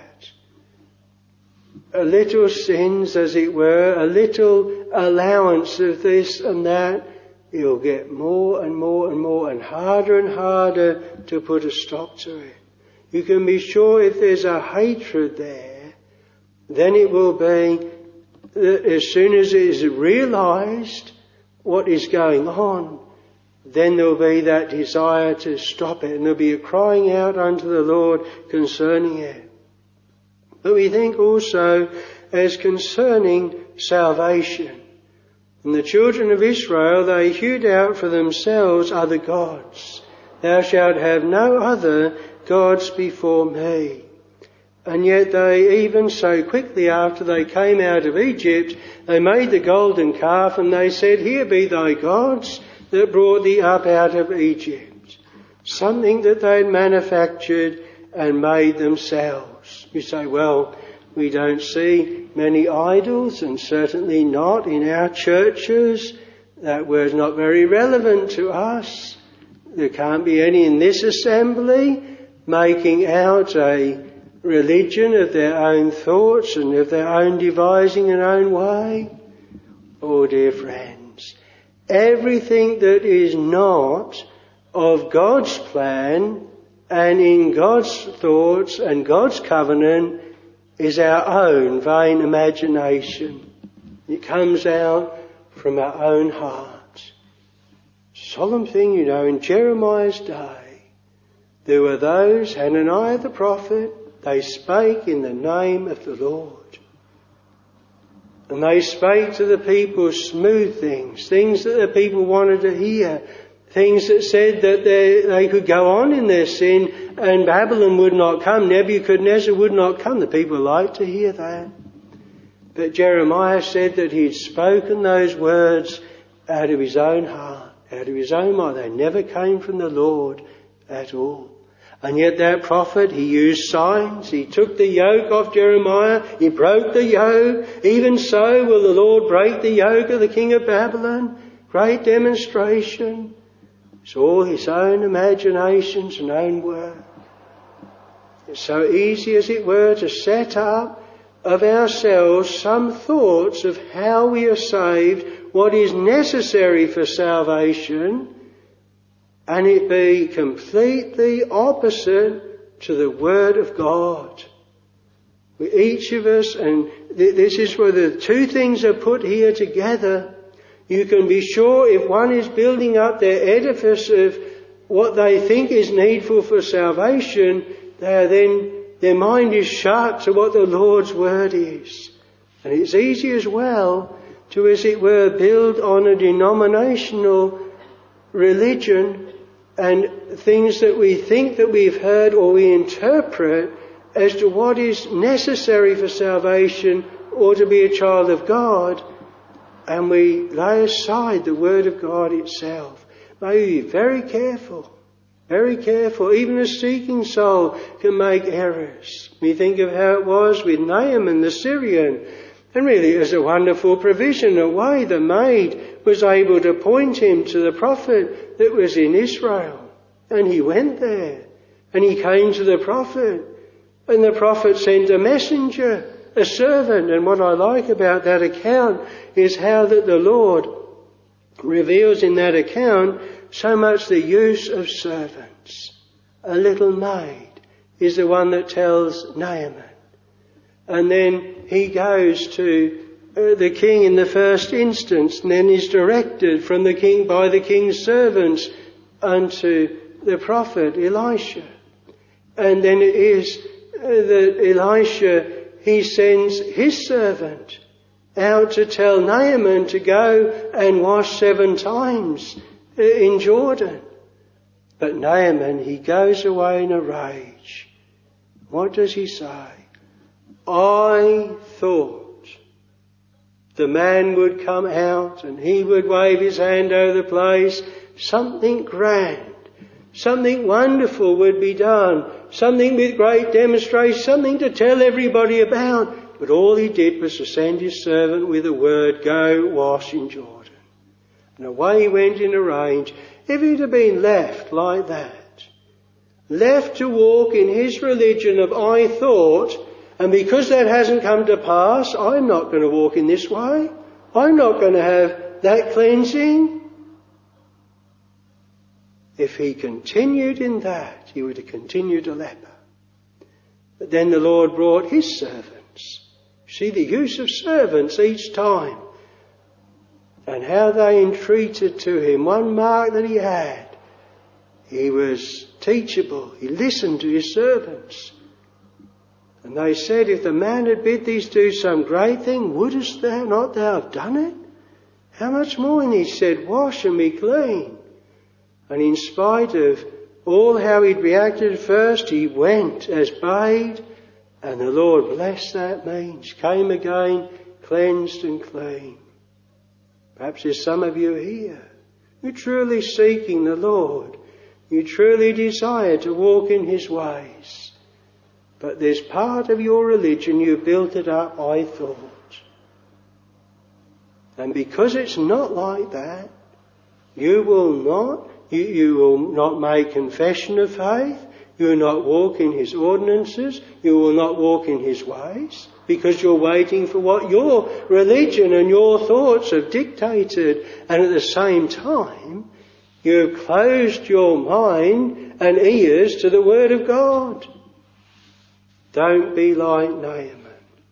A little sins, as it were, a little allowance of this and that, it'll get more and more and more and harder to put a stop to it. You can be sure if there's a hatred there, then it will be that as soon as it is realised what is going on, then there'll be that desire to stop it, and there'll be a crying out unto the Lord concerning it. But we think also as concerning salvation. And the children of Israel, they hewed out for themselves other gods. Thou shalt have no other gods before me. And yet they, even so quickly after they came out of Egypt, they made the golden calf and they said, here be thy gods that brought thee up out of Egypt. Something that they had manufactured and made themselves. You say, well, we don't see many idols, and certainly not in our churches. That word's not very relevant to us. There can't be any in this assembly making out a religion of their own thoughts and of their own devising and own way. Oh, dear friends, everything that is not of God's plan and in God's thoughts and God's covenant is our own vain imagination. It comes out from our own heart. Solemn thing, you know, in Jeremiah's day, there were those, Hananiah the prophet, they spake in the name of the Lord. And they spake to the people smooth things, things that the people wanted to hear, things that said that they could go on in their sin and Babylon would not come, Nebuchadnezzar would not come. The people liked to hear that. But Jeremiah said that he'd spoken those words out of his own heart, out of his own mind. They never came from the Lord at all. And yet that prophet, he used signs. He took the yoke off Jeremiah. He broke the yoke. Even so will the Lord break the yoke of the king of Babylon. Great demonstration. It's all his own imaginations and own work. It's so easy, as it were, to set up of ourselves some thoughts of how we are saved, what is necessary for salvation, and it be completely opposite to the Word of God. Each of us, and this is where the two things are put here together. You can be sure if one is building up their edifice of what they think is needful for salvation, their mind is shut to what the Lord's Word is. And it's easy as well to, as it were, build on a denominational religion and things that we think that we've heard or we interpret as to what is necessary for salvation or to be a child of God, and we lay aside the Word of God itself. May we be very careful, very careful. Even a seeking soul can make errors. We think of how it was with Naaman the Syrian, and really it was a wonderful provision, a way the maid was able to point him to the prophet that was in Israel. And he went there, and he came to the prophet, and the prophet sent a messenger, a servant. And what I like about that account is how that the Lord reveals in that account so much the use of servants. A little maid is the one that tells Naaman. And then he goes to the king in the first instance, and then is directed from the king by the king's servants unto the prophet Elisha. And then it is that Elisha, he sends his servant out to tell Naaman to go and wash 7 times in Jordan. But Naaman, he goes away in a rage. What does he say? I thought the man would come out and he would wave his hand over the place. Something grand, something wonderful would be done. Something with great demonstration, something to tell everybody about. But all he did was to send his servant with a word, go wash in Jordan. And away he went in a rage. If he'd have been left like that, left to walk in his religion of I thought, and because that hasn't come to pass, I'm not going to walk in this way. I'm not going to have that cleansing. If he continued in that, he would have continued a leper. But then the Lord brought his servants. See the use of servants each time. And how they entreated to him. One mark that he had, he was teachable. He listened to his servants. And they said, if the man had bid thee do some great thing, wouldest thou not have done it? How much more? And he said, wash and be clean. And in spite of all how he'd reacted at first, he went as bade, and the Lord blessed that means. Came again, cleansed and clean. Perhaps there's some of you here. You're truly seeking the Lord. You truly desire to walk in his ways. But there's part of your religion, you built it up, I thought. And because it's not like that, you will not make confession of faith. You will not walk in his ordinances. You will not walk in his ways. Because you're waiting for what your religion and your thoughts have dictated. And at the same time, you have closed your mind and ears to the Word of God. Don't be like Naaman.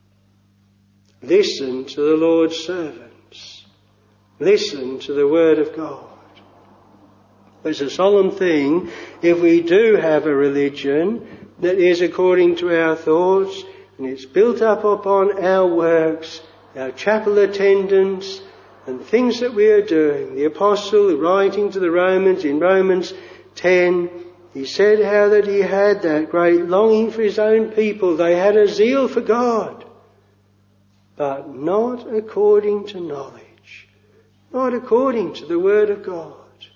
Listen to the Lord's servants. Listen to the Word of God. It's a solemn thing if we do have a religion that is according to our thoughts and it's built up upon our works, our chapel attendance and things that we are doing. The apostle writing to the Romans in Romans 10, he said how that he had that great longing for his own people. They had a zeal for God. but not according to knowledge, not according to the Word of God.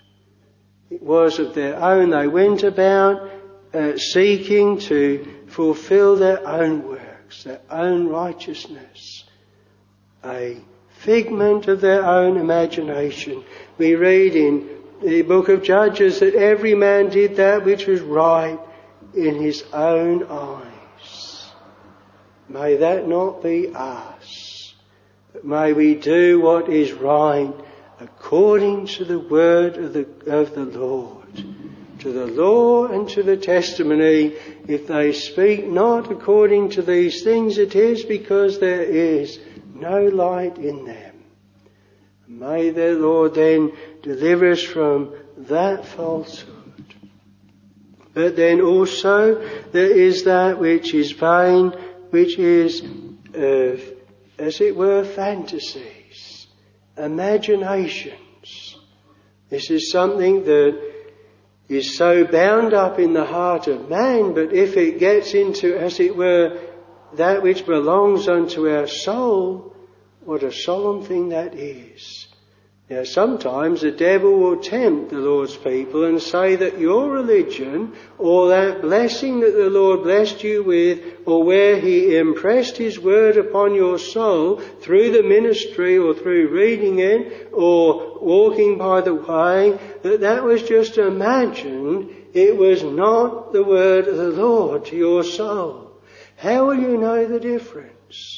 It was of their own. They went about seeking to fulfill their own works, their own righteousness, a figment of their own imagination. We read in the book of Judges that every man did that which was right in his own eyes. May that not be us, but may we do what is right according to the word of the Lord, to the law and to the testimony. If they speak not according to these things, it is because there is no light in them. May the Lord then deliver us from that falsehood. But then also there is that which is vain, which is, as it were, fantasies, imaginations. This is something that is so bound up in the heart of man, but if it gets into, as it were, that which belongs unto our soul, what a solemn thing that is. Now sometimes the devil will tempt the Lord's people and say that your religion, or that blessing that the Lord blessed you with, or where he impressed his word upon your soul through the ministry or through reading it or walking by the way, that was just imagined. It was not the word of the Lord to your soul. How will you know the difference?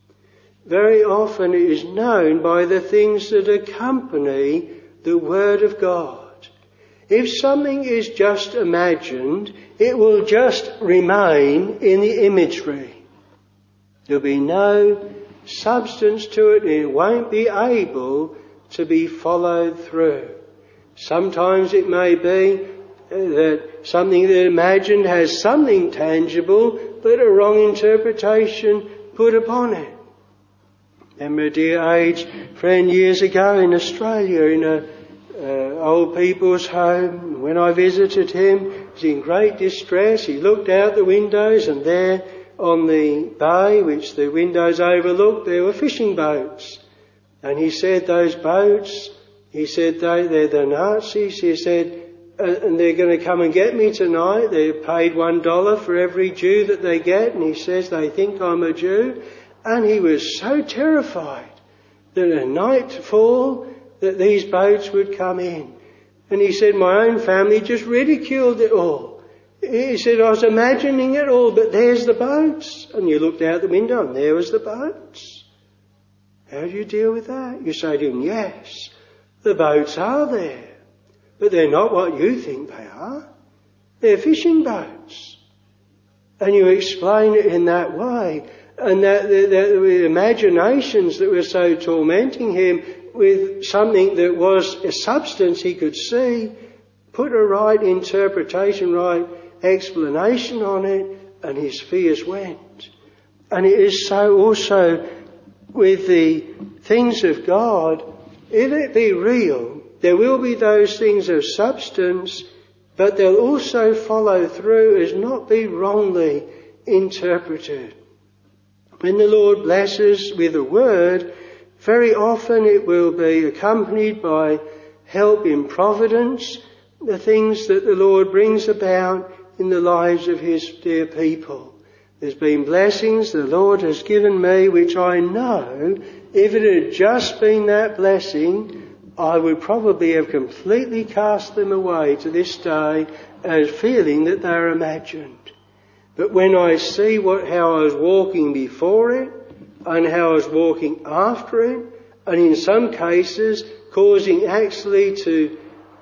Very often it is known by the things that accompany the Word of God. If something is just imagined, it will just remain in the imagery. There'll be no substance to it, and it won't be able to be followed through. Sometimes it may be that something that imagined has something tangible, but a wrong interpretation put upon it. And my dear aged friend years ago in Australia, in a old people's home, when I visited him, he was in great distress. He looked out the windows, and there on the bay, which the windows overlooked, there were fishing boats. And he said, those boats, he said, they're the Nazis. He said, and they're going to come and get me tonight. They're paid $1 for every Jew that they get. And he says, they think I'm a Jew. And he was so terrified that at nightfall that these boats would come in. And he said, my own family just ridiculed it all. He said, I was imagining it all, but there's the boats. And you looked out the window and there was the boats. How do you deal with that? You say to him, yes, the boats are there, but they're not what you think they are. They're fishing boats. And you explain it in that way. And that the imaginations that were so tormenting him with something that was a substance he could see, put a right interpretation, right explanation on it, and his fears went. And it is so also with the things of God. If it be real, there will be those things of substance, but they'll also follow through as not be wrongly interpreted. When the Lord blesses with a word, very often it will be accompanied by help in providence, the things that the Lord brings about in the lives of his dear people. There's been blessings the Lord has given me, which I know, if it had just been that blessing, I would probably have completely cast them away to this day as feeling that they're imagined. But when I see how I was walking before it and how I was walking after it, and in some cases causing actually to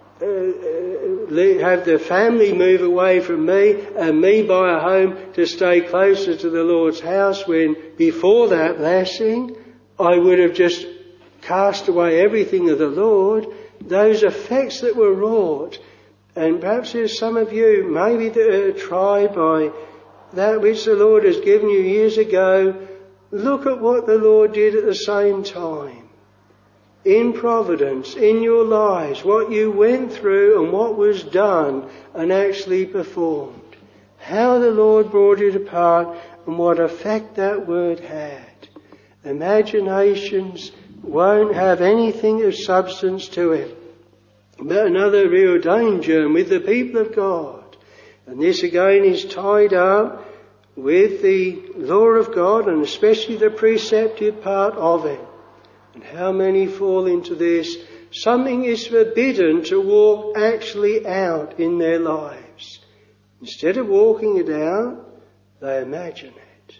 have the family move away from me and me buy a home to stay closer to the Lord's house, when before that blessing I would have just cast away everything of the Lord, those effects that were wrought. And perhaps there's some of you maybe that are tried by that which the Lord has given you years ago. Look at what the Lord did at the same time. In providence, in your lives, what you went through and what was done and actually performed. How the Lord brought it apart and what effect that word had. Imaginations won't have anything of substance to it. But another real danger with the people of God, and this again is tied up with the law of God and especially the preceptive part of it. And how many fall into this? Something is forbidden to walk actually out in their lives. Instead of walking it out, they imagine it.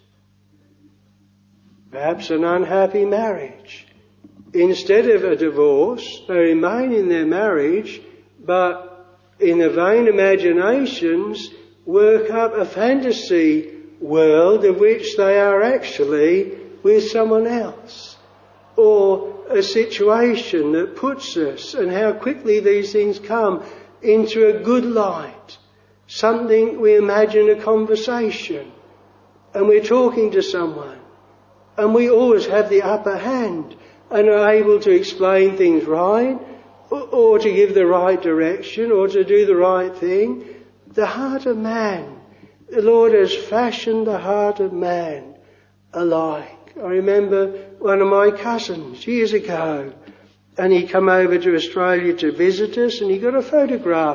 Perhaps an unhappy marriage. Instead of a divorce, they remain in their marriage, but in their vain imaginations work up a fantasy world of which they are actually with someone else. Or a situation that puts us, and how quickly these things come, into a good light. Something, we imagine a conversation, and we're talking to someone, and we always have the upper hand and are able to explain things right, or to give the right direction, or to do the right thing. The heart of man, the Lord has fashioned the heart of man alike. I remember one of my cousins years ago, and he come over to Australia to visit us, and he got a photograph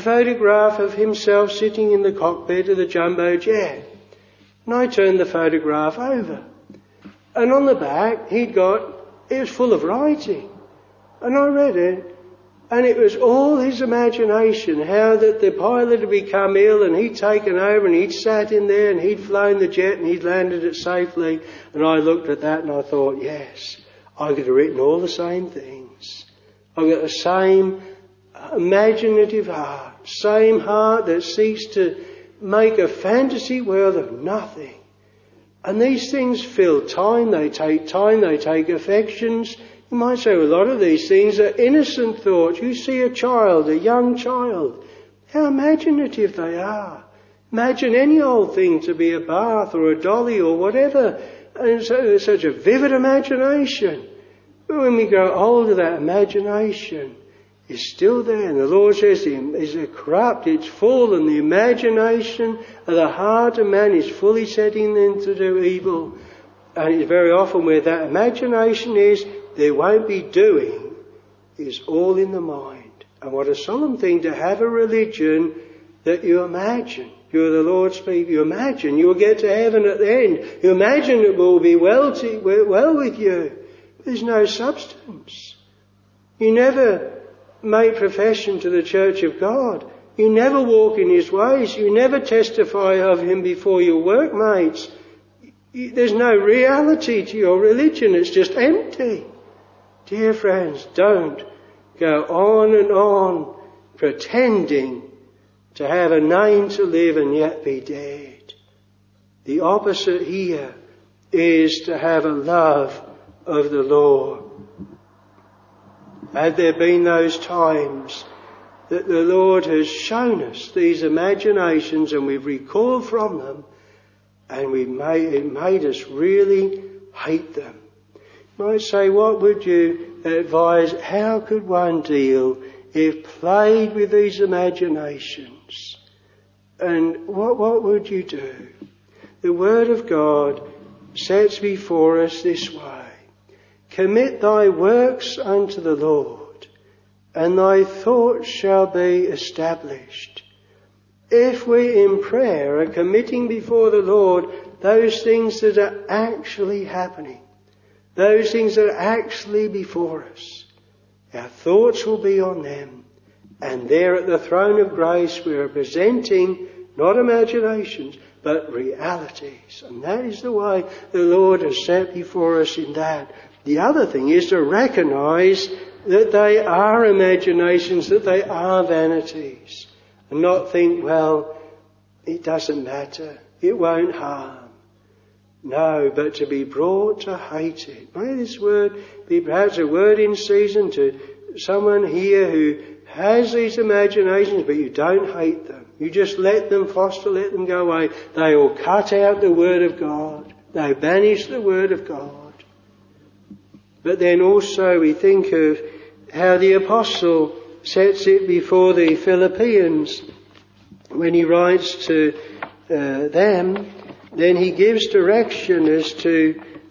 of himself sitting in the cockpit of the jumbo jet. And I turned the photograph over, and on the back it was full of writing, and I read it, and it was all his imagination, how that the pilot had become ill and he'd taken over and he'd sat in there and he'd flown the jet and he'd landed it safely. And I looked at that and I thought, yes, I could have written all the same things. I've got the same imaginative heart, same heart that seeks to make a fantasy world of nothing. And these things fill time, they take affections. You might say a lot of these things are innocent thoughts. You see a child, a young child, how imaginative they are. Imagine any old thing to be a bath or a dolly or whatever. And so there's such a vivid imagination. But when we grow older, that imagination is still there. And the Lord says it's corrupt, it's full, and the imagination of the heart of man is fully setting them to do evil. And it's very often where that imagination is, there won't be doing. It's all in the mind. And what a solemn thing to have a religion that you imagine. You're the Lord's people. You imagine you'll get to heaven at the end. You imagine it will be well with you. There's no substance. You never make profession to the church of God. You never walk in His ways. You never testify of Him before your workmates. There's no reality to your religion. It's just empty. Dear friends, don't go on and on pretending to have a name to live and yet be dead. The opposite here is to have a love of the Lord. Have there been those times that the Lord has shown us these imaginations and we've recalled from them and it made us really hate them? You might say, what would you advise? How could one deal if plagued with these imaginations? And what would you do? The Word of God sets before us this way. Commit thy works unto the Lord, and thy thoughts shall be established. If we in prayer are committing before the Lord those things that are actually happening, those things that are actually before us, our thoughts will be on them. And there at the throne of grace we are presenting not imaginations, but realities. And that is the way the Lord has set before us in that. The other thing is to recognise that they are imaginations, that they are vanities. And not think, well, it doesn't matter, it won't harm. No, but to be brought to hate it. May this word be perhaps a word in season to someone here who has these imaginations, but you don't hate them. You just let them foster, let them go away. They will cut out the Word of God. They banish the Word of God. But then also we think of how the Apostle sets it before the Philippians when he writes to them. Then he gives direction as to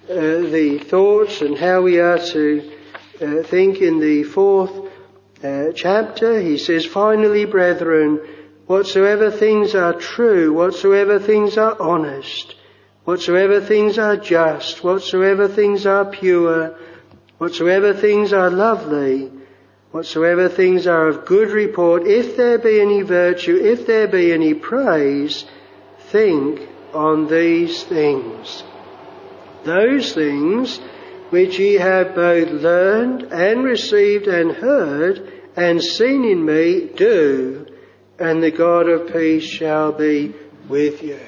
the thoughts and how we are to think in the 4th chapter. He says, "Finally, brethren, whatsoever things are true, whatsoever things are honest, whatsoever things are just, whatsoever things are pure, whatsoever things are lovely, whatsoever things are of good report, if there be any virtue, if there be any praise, think on these things. Those things which ye have both learned and received and heard and seen in me, do, and the God of peace shall be with you."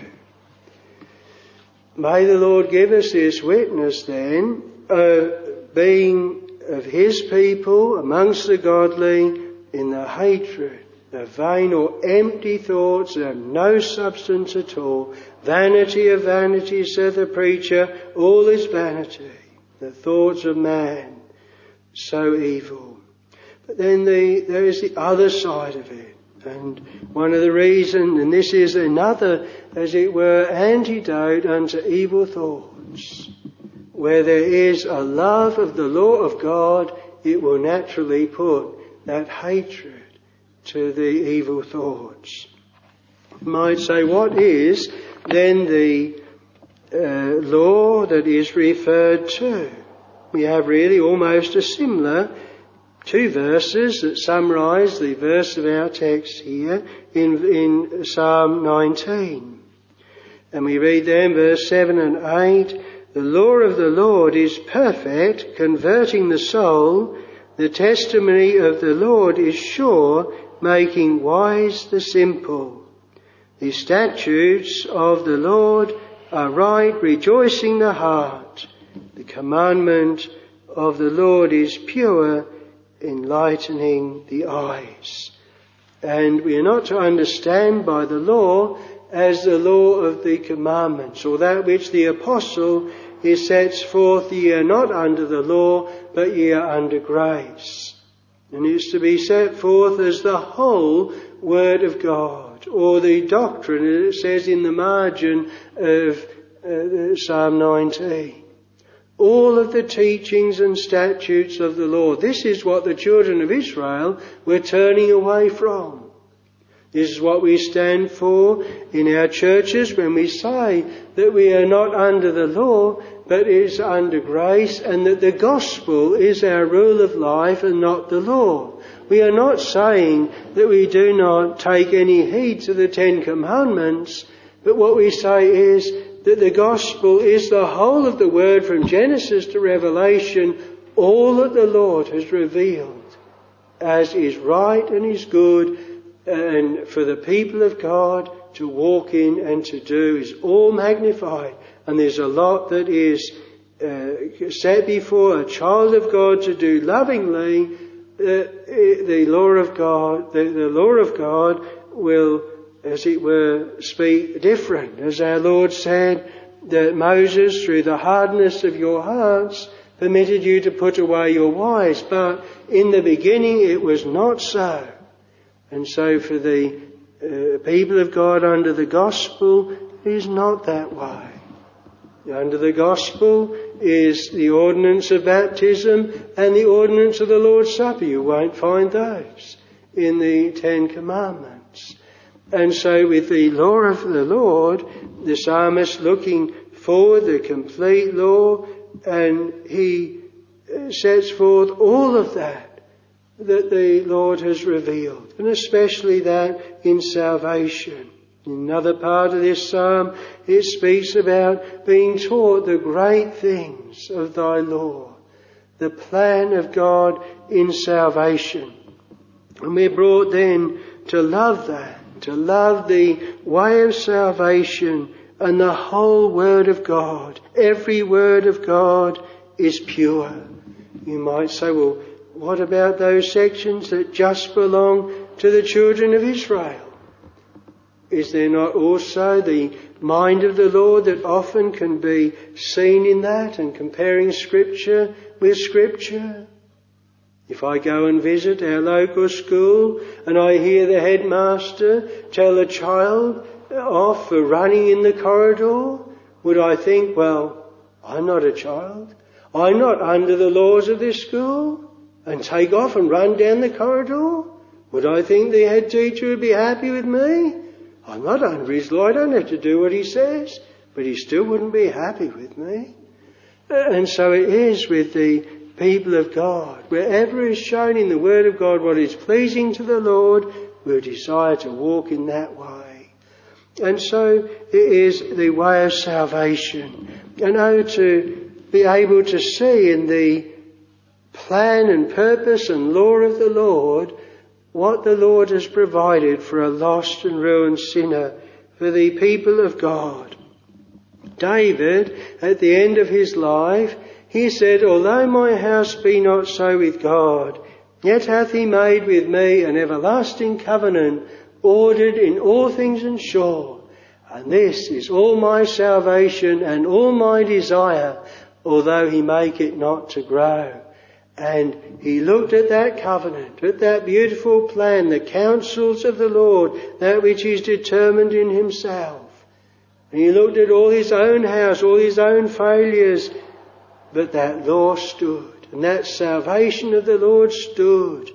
May the Lord give us this witness then of being of his people amongst the godly in the hatred of vain or empty thoughts that have no substance at all. "Vanity of vanity," said the preacher, "all is vanity. The thoughts of man, so evil." But then there is the other side of it. And one of the reasons, and this is another, as it were, antidote unto evil thoughts. Where there is a love of the law of God, it will naturally put that hatred to the evil thoughts. You might say, what is then the law that is referred to? We have really almost a similar 2 verses that summarise the verse of our text here in Psalm 19. And we read there in verse 7 and 8, "The law of the Lord is perfect, converting the soul. The testimony of the Lord is sure, making wise the simple. The statutes of the Lord are right, rejoicing the heart. The commandment of the Lord is pure, enlightening the eyes." And we are not to understand by the law as the law of the commandments, or that which the apostle he sets forth, "Ye are not under the law, but ye are under grace." And it's to be set forth as the whole Word of God, or the doctrine, as it says in the margin of Psalm 19. All of the teachings and statutes of the Lord. This is what the children of Israel were turning away from. This is what we stand for in our churches when we say that we are not under the law, but is under grace, and that the gospel is our rule of life and not the law. We are not saying that we do not take any heed to the 10 Commandments, but what we say is that the gospel is the whole of the word from Genesis to Revelation, all that the Lord has revealed as is right and is good, and for the people of God to walk in and to do is all magnified. And there's a lot that is set before a child of God to do lovingly. The law of God, the law of God will, as it were, speak different. As our Lord said that Moses, through the hardness of your hearts, permitted you to put away your wives. But in the beginning it was not so. And so for the people of God under the gospel, it is not that way. Under the gospel is the ordinance of baptism and the ordinance of the Lord's Supper. You won't find those in the 10 Commandments. And so with the law of the Lord, the psalmist looking for the complete law, and he sets forth all of that the Lord has revealed, and especially that in salvation. In another part of this psalm, it speaks about being taught the great things of thy law, the plan of God in salvation. And we're brought then to love that, to love the way of salvation and the whole Word of God. Every word of God is pure. You might say, well, what about those sections that just belong to the children of Israel? Is there not also the mind of the Lord that often can be seen in that, and comparing Scripture with Scripture? If I go and visit our local school and I hear the headmaster tell a child off for running in the corridor, would I think, well, I'm not a child. I'm not under the laws of this school and take off and run down the corridor. Would I think the head teacher would be happy with me? I'm not under his law. I don't have to do what he says, but he still wouldn't be happy with me. And so it is with the people of God. Wherever is shown in the Word of God what is pleasing to the Lord, we'll desire to walk in that way. And so it is the way of salvation. And to be able to see in the plan and purpose and law of the Lord what the Lord has provided for a lost and ruined sinner, for the people of God. David, at the end of his life, he said, although my house be not so with God, yet hath he made with me an everlasting covenant, ordered in all things and sure. And this is all my salvation and all my desire, although he make it not to grow. And he looked at that covenant, at that beautiful plan, the counsels of the Lord, that which is determined in himself. And he looked at all his own house, all his own failures, but that law stood, and that salvation of the Lord stood.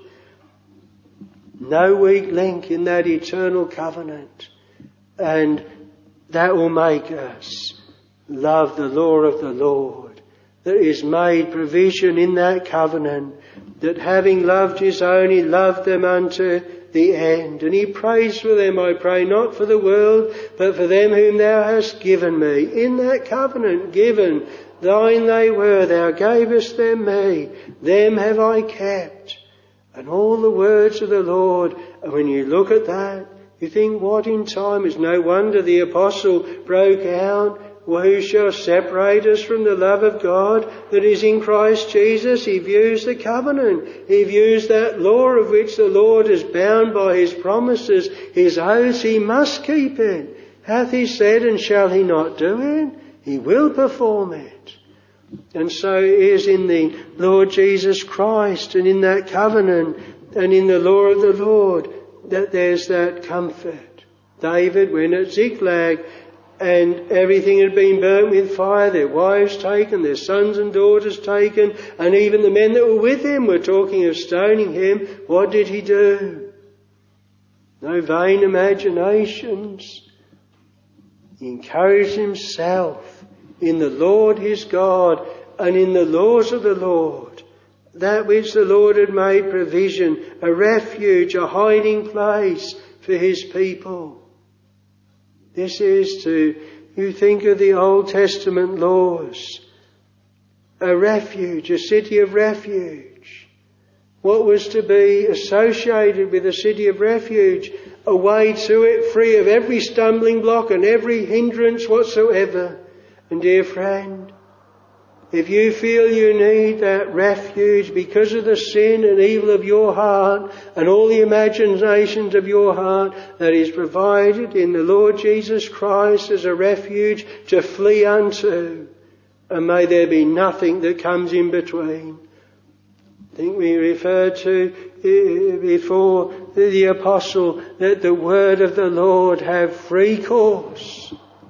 No weak link in that eternal covenant. And that will make us love the law of the Lord. There is made provision in that covenant, that having loved his own, he loved them unto the end. And he prays for them, I pray, not for the world, but for them whom thou hast given me. In that covenant given, thine they were, thou gavest them me, them have I kept. And all the words of the Lord, and when you look at that, you think, what in time? It's no wonder the apostle broke out, well, who shall separate us from the love of God that is in Christ Jesus? He views the covenant. He views that law of which the Lord is bound by his promises, his oaths. He must keep it. Hath he said, and shall he not do it? He will perform it. And so it is in the Lord Jesus Christ and in that covenant and in the law of the Lord that there's that comfort. David went at Ziklag, and everything had been burnt with fire, their wives taken, their sons and daughters taken, and even the men that were with him were talking of stoning him. What did he do? No vain imaginations. He encouraged himself in the Lord his God and in the laws of the Lord, that which the Lord had made provision, a refuge, a hiding place for his people. This is you think of the Old Testament laws, a refuge, a city of refuge. What was to be associated with a city of refuge? A way to it free of every stumbling block and every hindrance whatsoever. And dear friend, if you feel you need that refuge because of the sin and evil of your heart and all the imaginations of your heart, that is provided in the Lord Jesus Christ as a refuge to flee unto. And may there be nothing that comes in between. I think we referred to before the apostle that the word of the Lord have free course.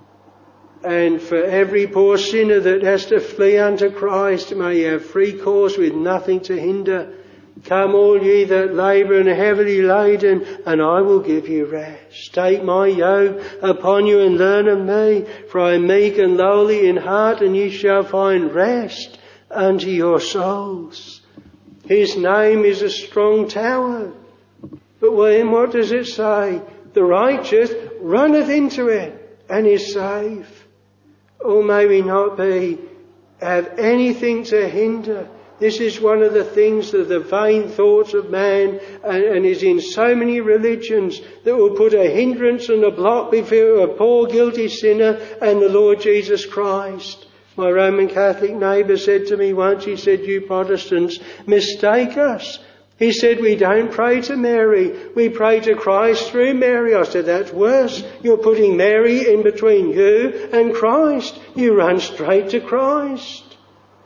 And for every poor sinner that has to flee unto Christ, may you have free course with nothing to hinder. Come all ye that labour and are heavily laden, and I will give you rest. Take my yoke upon you and learn of me, for I am meek and lowly in heart, and ye shall find rest unto your souls. His name is a strong tower. But then what does it say? The righteous runneth into it and is safe. Or may we not have anything to hinder. This is one of the things that the vain thoughts of man and is in so many religions that will put a hindrance and a block before a poor guilty sinner and the Lord Jesus Christ. My Roman Catholic neighbour said to me once, he said, you Protestants mistake us. He said, we don't pray to Mary, we pray to Christ through Mary. I said, that's worse. You're putting Mary in between you and Christ. You run straight to Christ.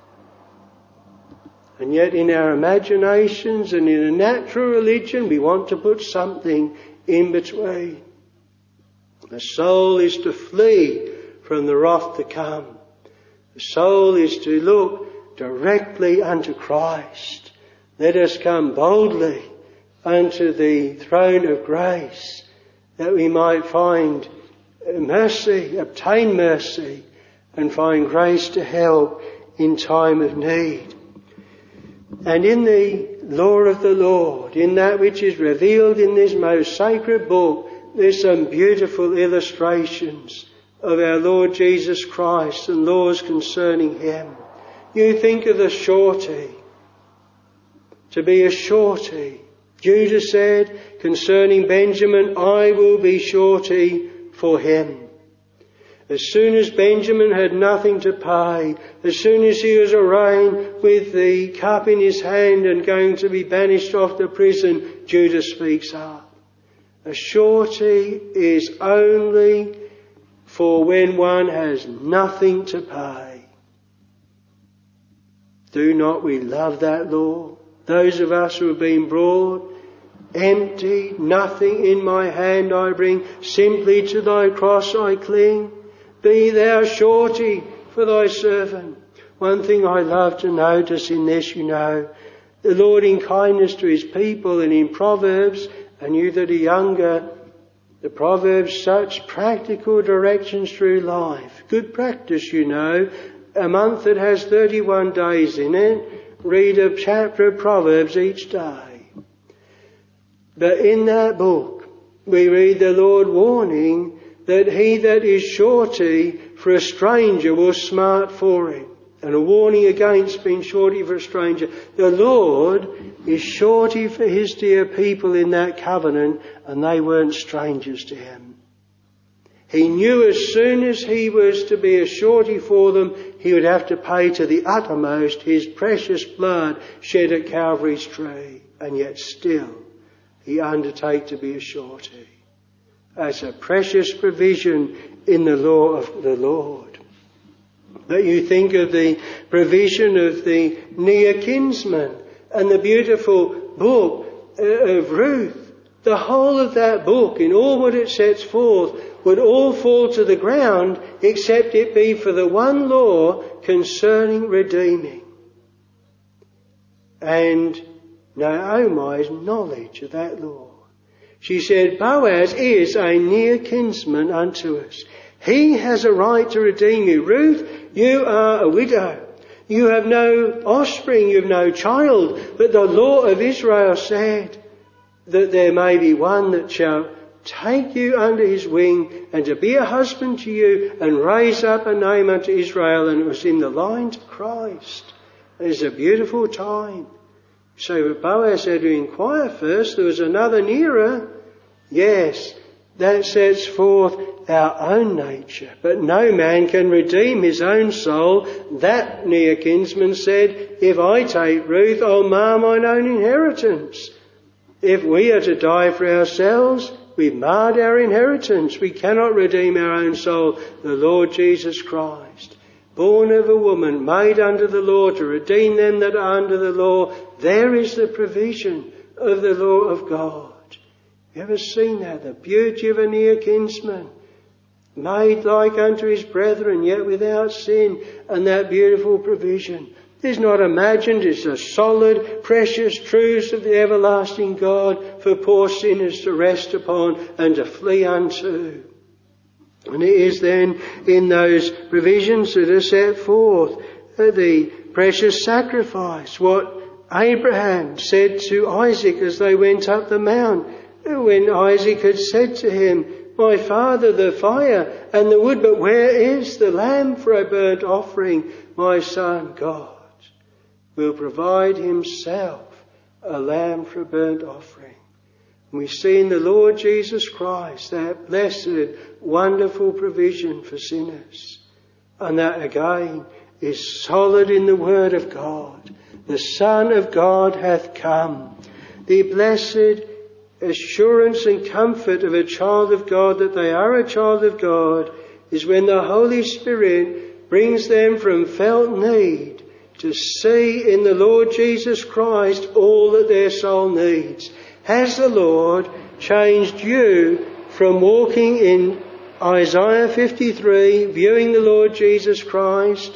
And yet in our imaginations and in a natural religion, we want to put something in between. The soul is to flee from the wrath to come. The soul is to look directly unto Christ. Let us come boldly unto the throne of grace, that we might find mercy, obtain mercy, and find grace to help in time of need. And in the law of the Lord, in that which is revealed in this most sacred book, there's some beautiful illustrations of our Lord Jesus Christ and laws concerning him. You think of the surety. To be a surety. Judah said concerning Benjamin, I will be surety for him. As soon as Benjamin had nothing to pay, as soon as he was arraigned with the cup in his hand and going to be banished off to prison, Judah speaks up. A surety is only for when one has nothing to pay. Do not we love that law? Those of us who have been brought empty, nothing in my hand I bring, simply to thy cross I cling. Be thou surety for thy servant. One thing I love to notice in this, the Lord in kindness to his people, and in Proverbs, and you that are younger, the Proverbs, such practical directions through life. Good practice, a month that has 31 days in it, read a chapter of Proverbs each day. But in that book, we read the Lord warning that he that is surety for a stranger will smart for him. And a warning against being surety for a stranger. The Lord is surety for his dear people in that covenant, and they weren't strangers to him. He knew as soon as he was to be a surety for them, he would have to pay to the uttermost his precious blood shed at Calvary's tree. And yet still, he undertake to be a surety. That's a precious provision in the law of the Lord. But you think of the provision of the near kinsman and the beautiful book of Ruth. The whole of that book, in all what it sets forth, would all fall to the ground except it be for the one law concerning redeeming. And Naomi's knowledge of that law. She said, Boaz is a near kinsman unto us. He has a right to redeem you. Ruth, you are a widow. You have no offspring, you have no child. But the law of Israel said that there may be one that shall take you under his wing and to be a husband to you and raise up a name unto Israel. And it was in the line to Christ. It's a beautiful time. So Boaz had to inquire first. There was another nearer. Yes, that sets forth our own nature. But no man can redeem his own soul. That near kinsman said, if I take Ruth, I'll mar mine own inheritance. If we are to die for ourselves, we've marred our inheritance. We cannot redeem our own soul. The Lord Jesus Christ, born of a woman, made under the law to redeem them that are under the law. There is the provision of the law of God. You ever seen that? The beauty of a near kinsman, made like unto his brethren, yet without sin, and that beautiful provision. It's not imagined, it's the solid, precious truths of the everlasting God for poor sinners to rest upon and to flee unto. And it is then in those provisions that are set forth the precious sacrifice, what Abraham said to Isaac as they went up the mount, when Isaac had said to him, my father, the fire and the wood, but where is the lamb for a burnt offering? My son, God will provide himself a lamb for a burnt offering. And we see in the Lord Jesus Christ that blessed, wonderful provision for sinners. And that again is solid in the Word of God. The Son of God hath come. The blessed assurance and comfort of a child of God, that they are a child of God, is when the Holy Spirit brings them from felt need to see in the Lord Jesus Christ all that their soul needs. Has the Lord changed you from walking in Isaiah 53, viewing the Lord Jesus Christ,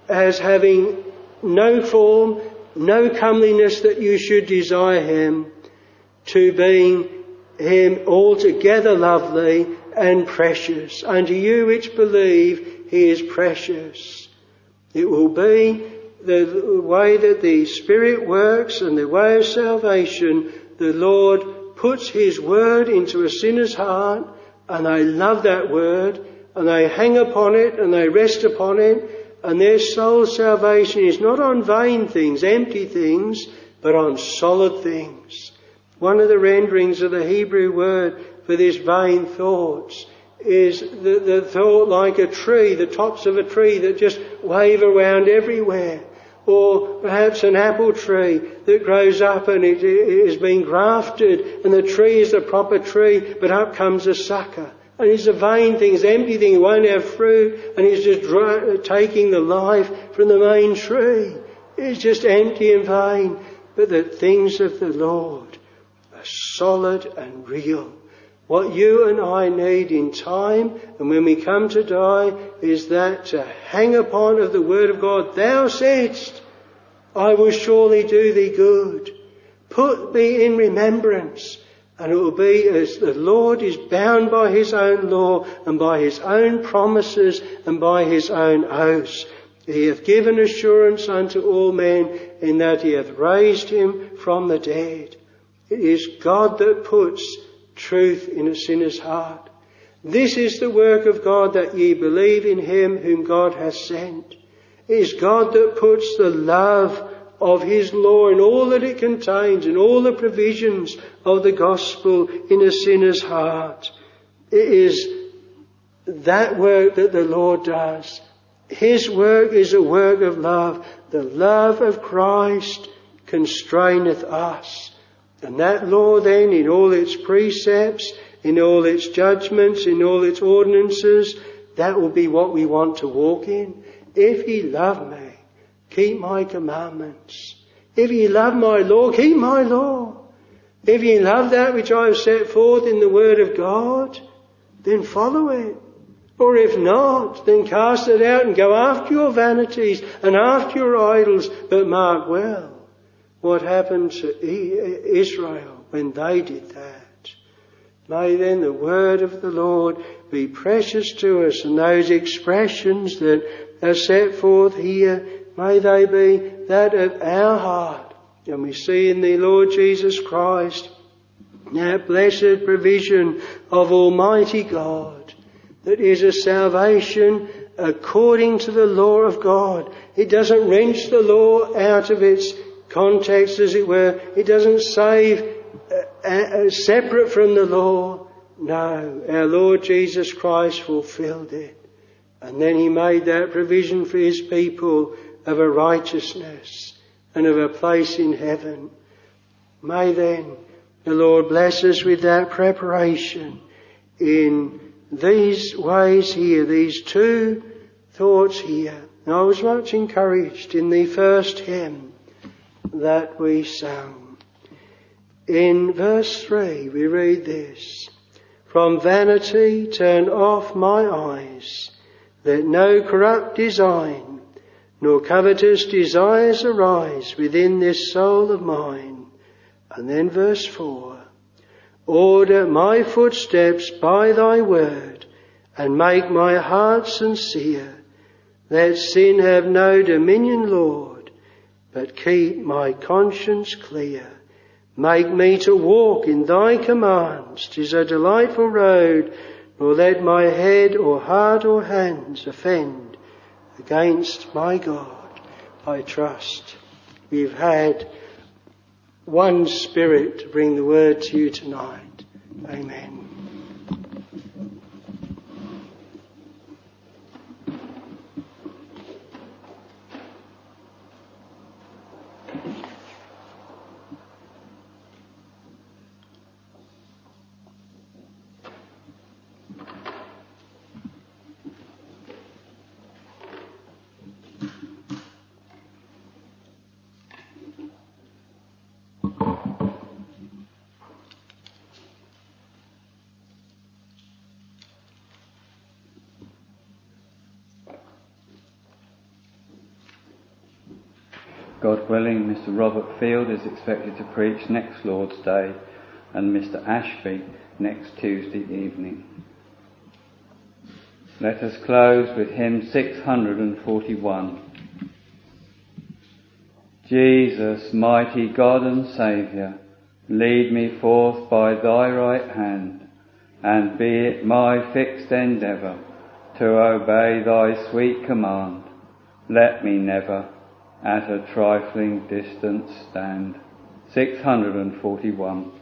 as having no form, no comeliness that you should desire him, to being him altogether lovely and precious. Unto you which believe, he is precious. It will be the way that the Spirit works and the way of salvation. The Lord puts his word into a sinner's heart, and they love that word, and they hang upon it, and they rest upon it, and their soul's salvation is not on vain things, empty things, but on solid things. One of the renderings of the Hebrew word for this vain thoughts is the thought like a tree, the tops of a tree that just wave around everywhere. Or perhaps an apple tree that grows up and it has been grafted, and the tree is the proper tree, but up comes a sucker. And it's a vain thing, it's an empty thing, it won't have fruit, and it's just taking the life from the main tree. It's just empty and vain. But the things of the Lord are solid and real. What you and I need in time, and when we come to die, is that to hang upon of the word of God. Thou saidst, I will surely do thee good. Put me in remembrance. And it will be as the Lord is bound by his own law and by his own promises and by his own oaths. He hath given assurance unto all men in that he hath raised him from the dead. It is God that puts truth in a sinner's heart. This is the work of God, that ye believe in him whom God hath sent. It is God that puts the love of his law and all that it contains and all the provisions of the gospel in a sinner's heart. It is that work that the Lord does. His work is a work of love. The love of Christ constraineth us. And that law then, in all its precepts, in all its judgments, in all its ordinances, that will be what we want to walk in. If ye love me, keep my commandments. If ye love my law, keep my law. If ye love that which I have set forth in the word of God, then follow it. Or if not, then cast it out and go after your vanities and after your idols. But mark well what happened to Israel when they did that. May then the word of the Lord be precious to us, and those expressions that are set forth here, may they be that of our heart. And we see in the Lord Jesus Christ that blessed provision of Almighty God, that is a salvation according to the law of God. It doesn't wrench the law out of its context, as it were. It doesn't save separate from the law. No, our Lord Jesus Christ fulfilled it. And then he made that provision for his people of a righteousness and of a place in heaven. May then the Lord bless us with that preparation in these ways here, these two thoughts here. And I was much encouraged in the first hymn that we sang. In verse 3 we read this: From vanity turn off my eyes, let no corrupt design nor covetous desires arise within this soul of mine. And then verse 4, order my footsteps by thy word, and make my heart sincere. Let sin have no dominion, Lord, but keep my conscience clear. Make me to walk in thy commands, 'tis a delightful road, nor let my head or heart or hands offend against my God. I trust we've had one Spirit to bring the word to you tonight. Amen. God willing, Mr. Robert Field is expected to preach next Lord's Day, and Mr. Ashby next Tuesday evening. Let us close with hymn 641. Jesus, mighty God and Saviour, lead me forth by thy right hand, and be it my fixed endeavour to obey thy sweet command. Let me never at a trifling distance stand. 641.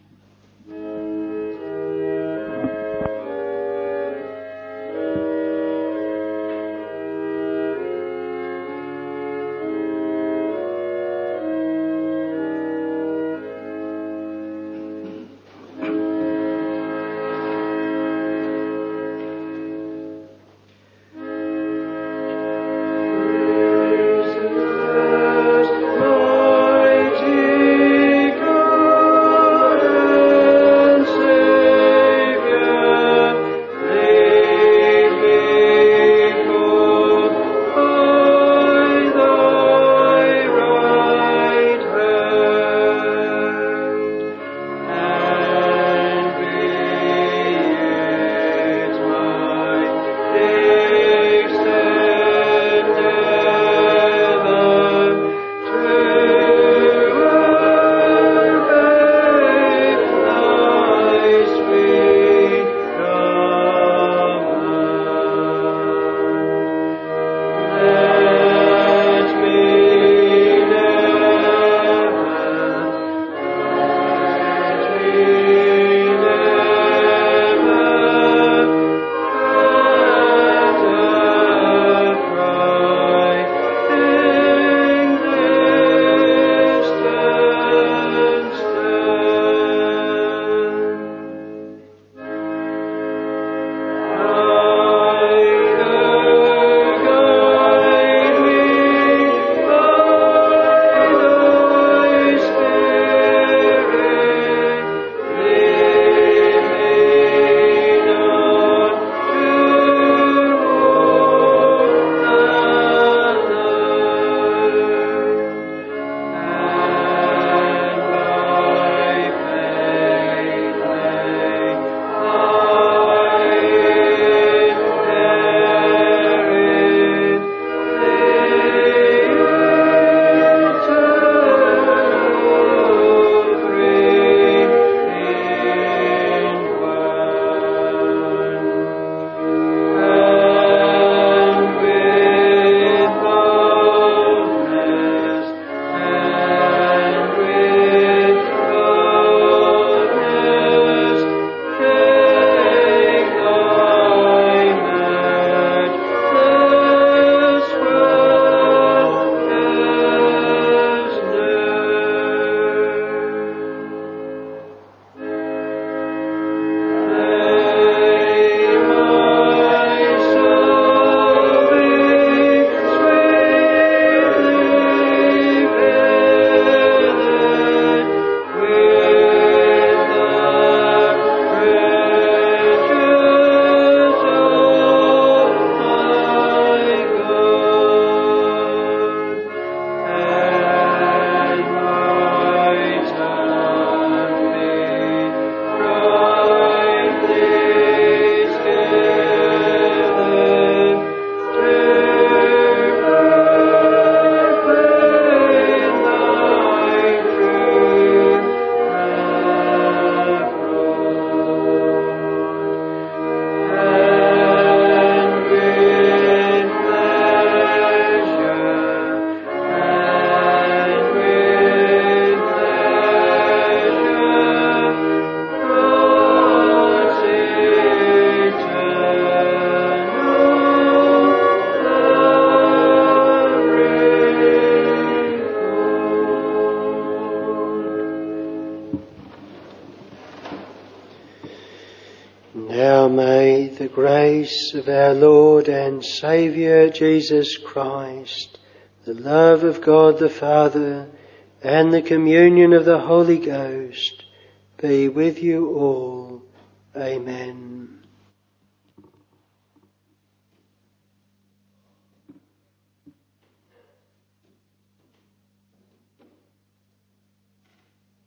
Now may the grace of our Lord and Saviour Jesus Christ, the love of God the Father, and the communion of the Holy Ghost be with you all. Amen.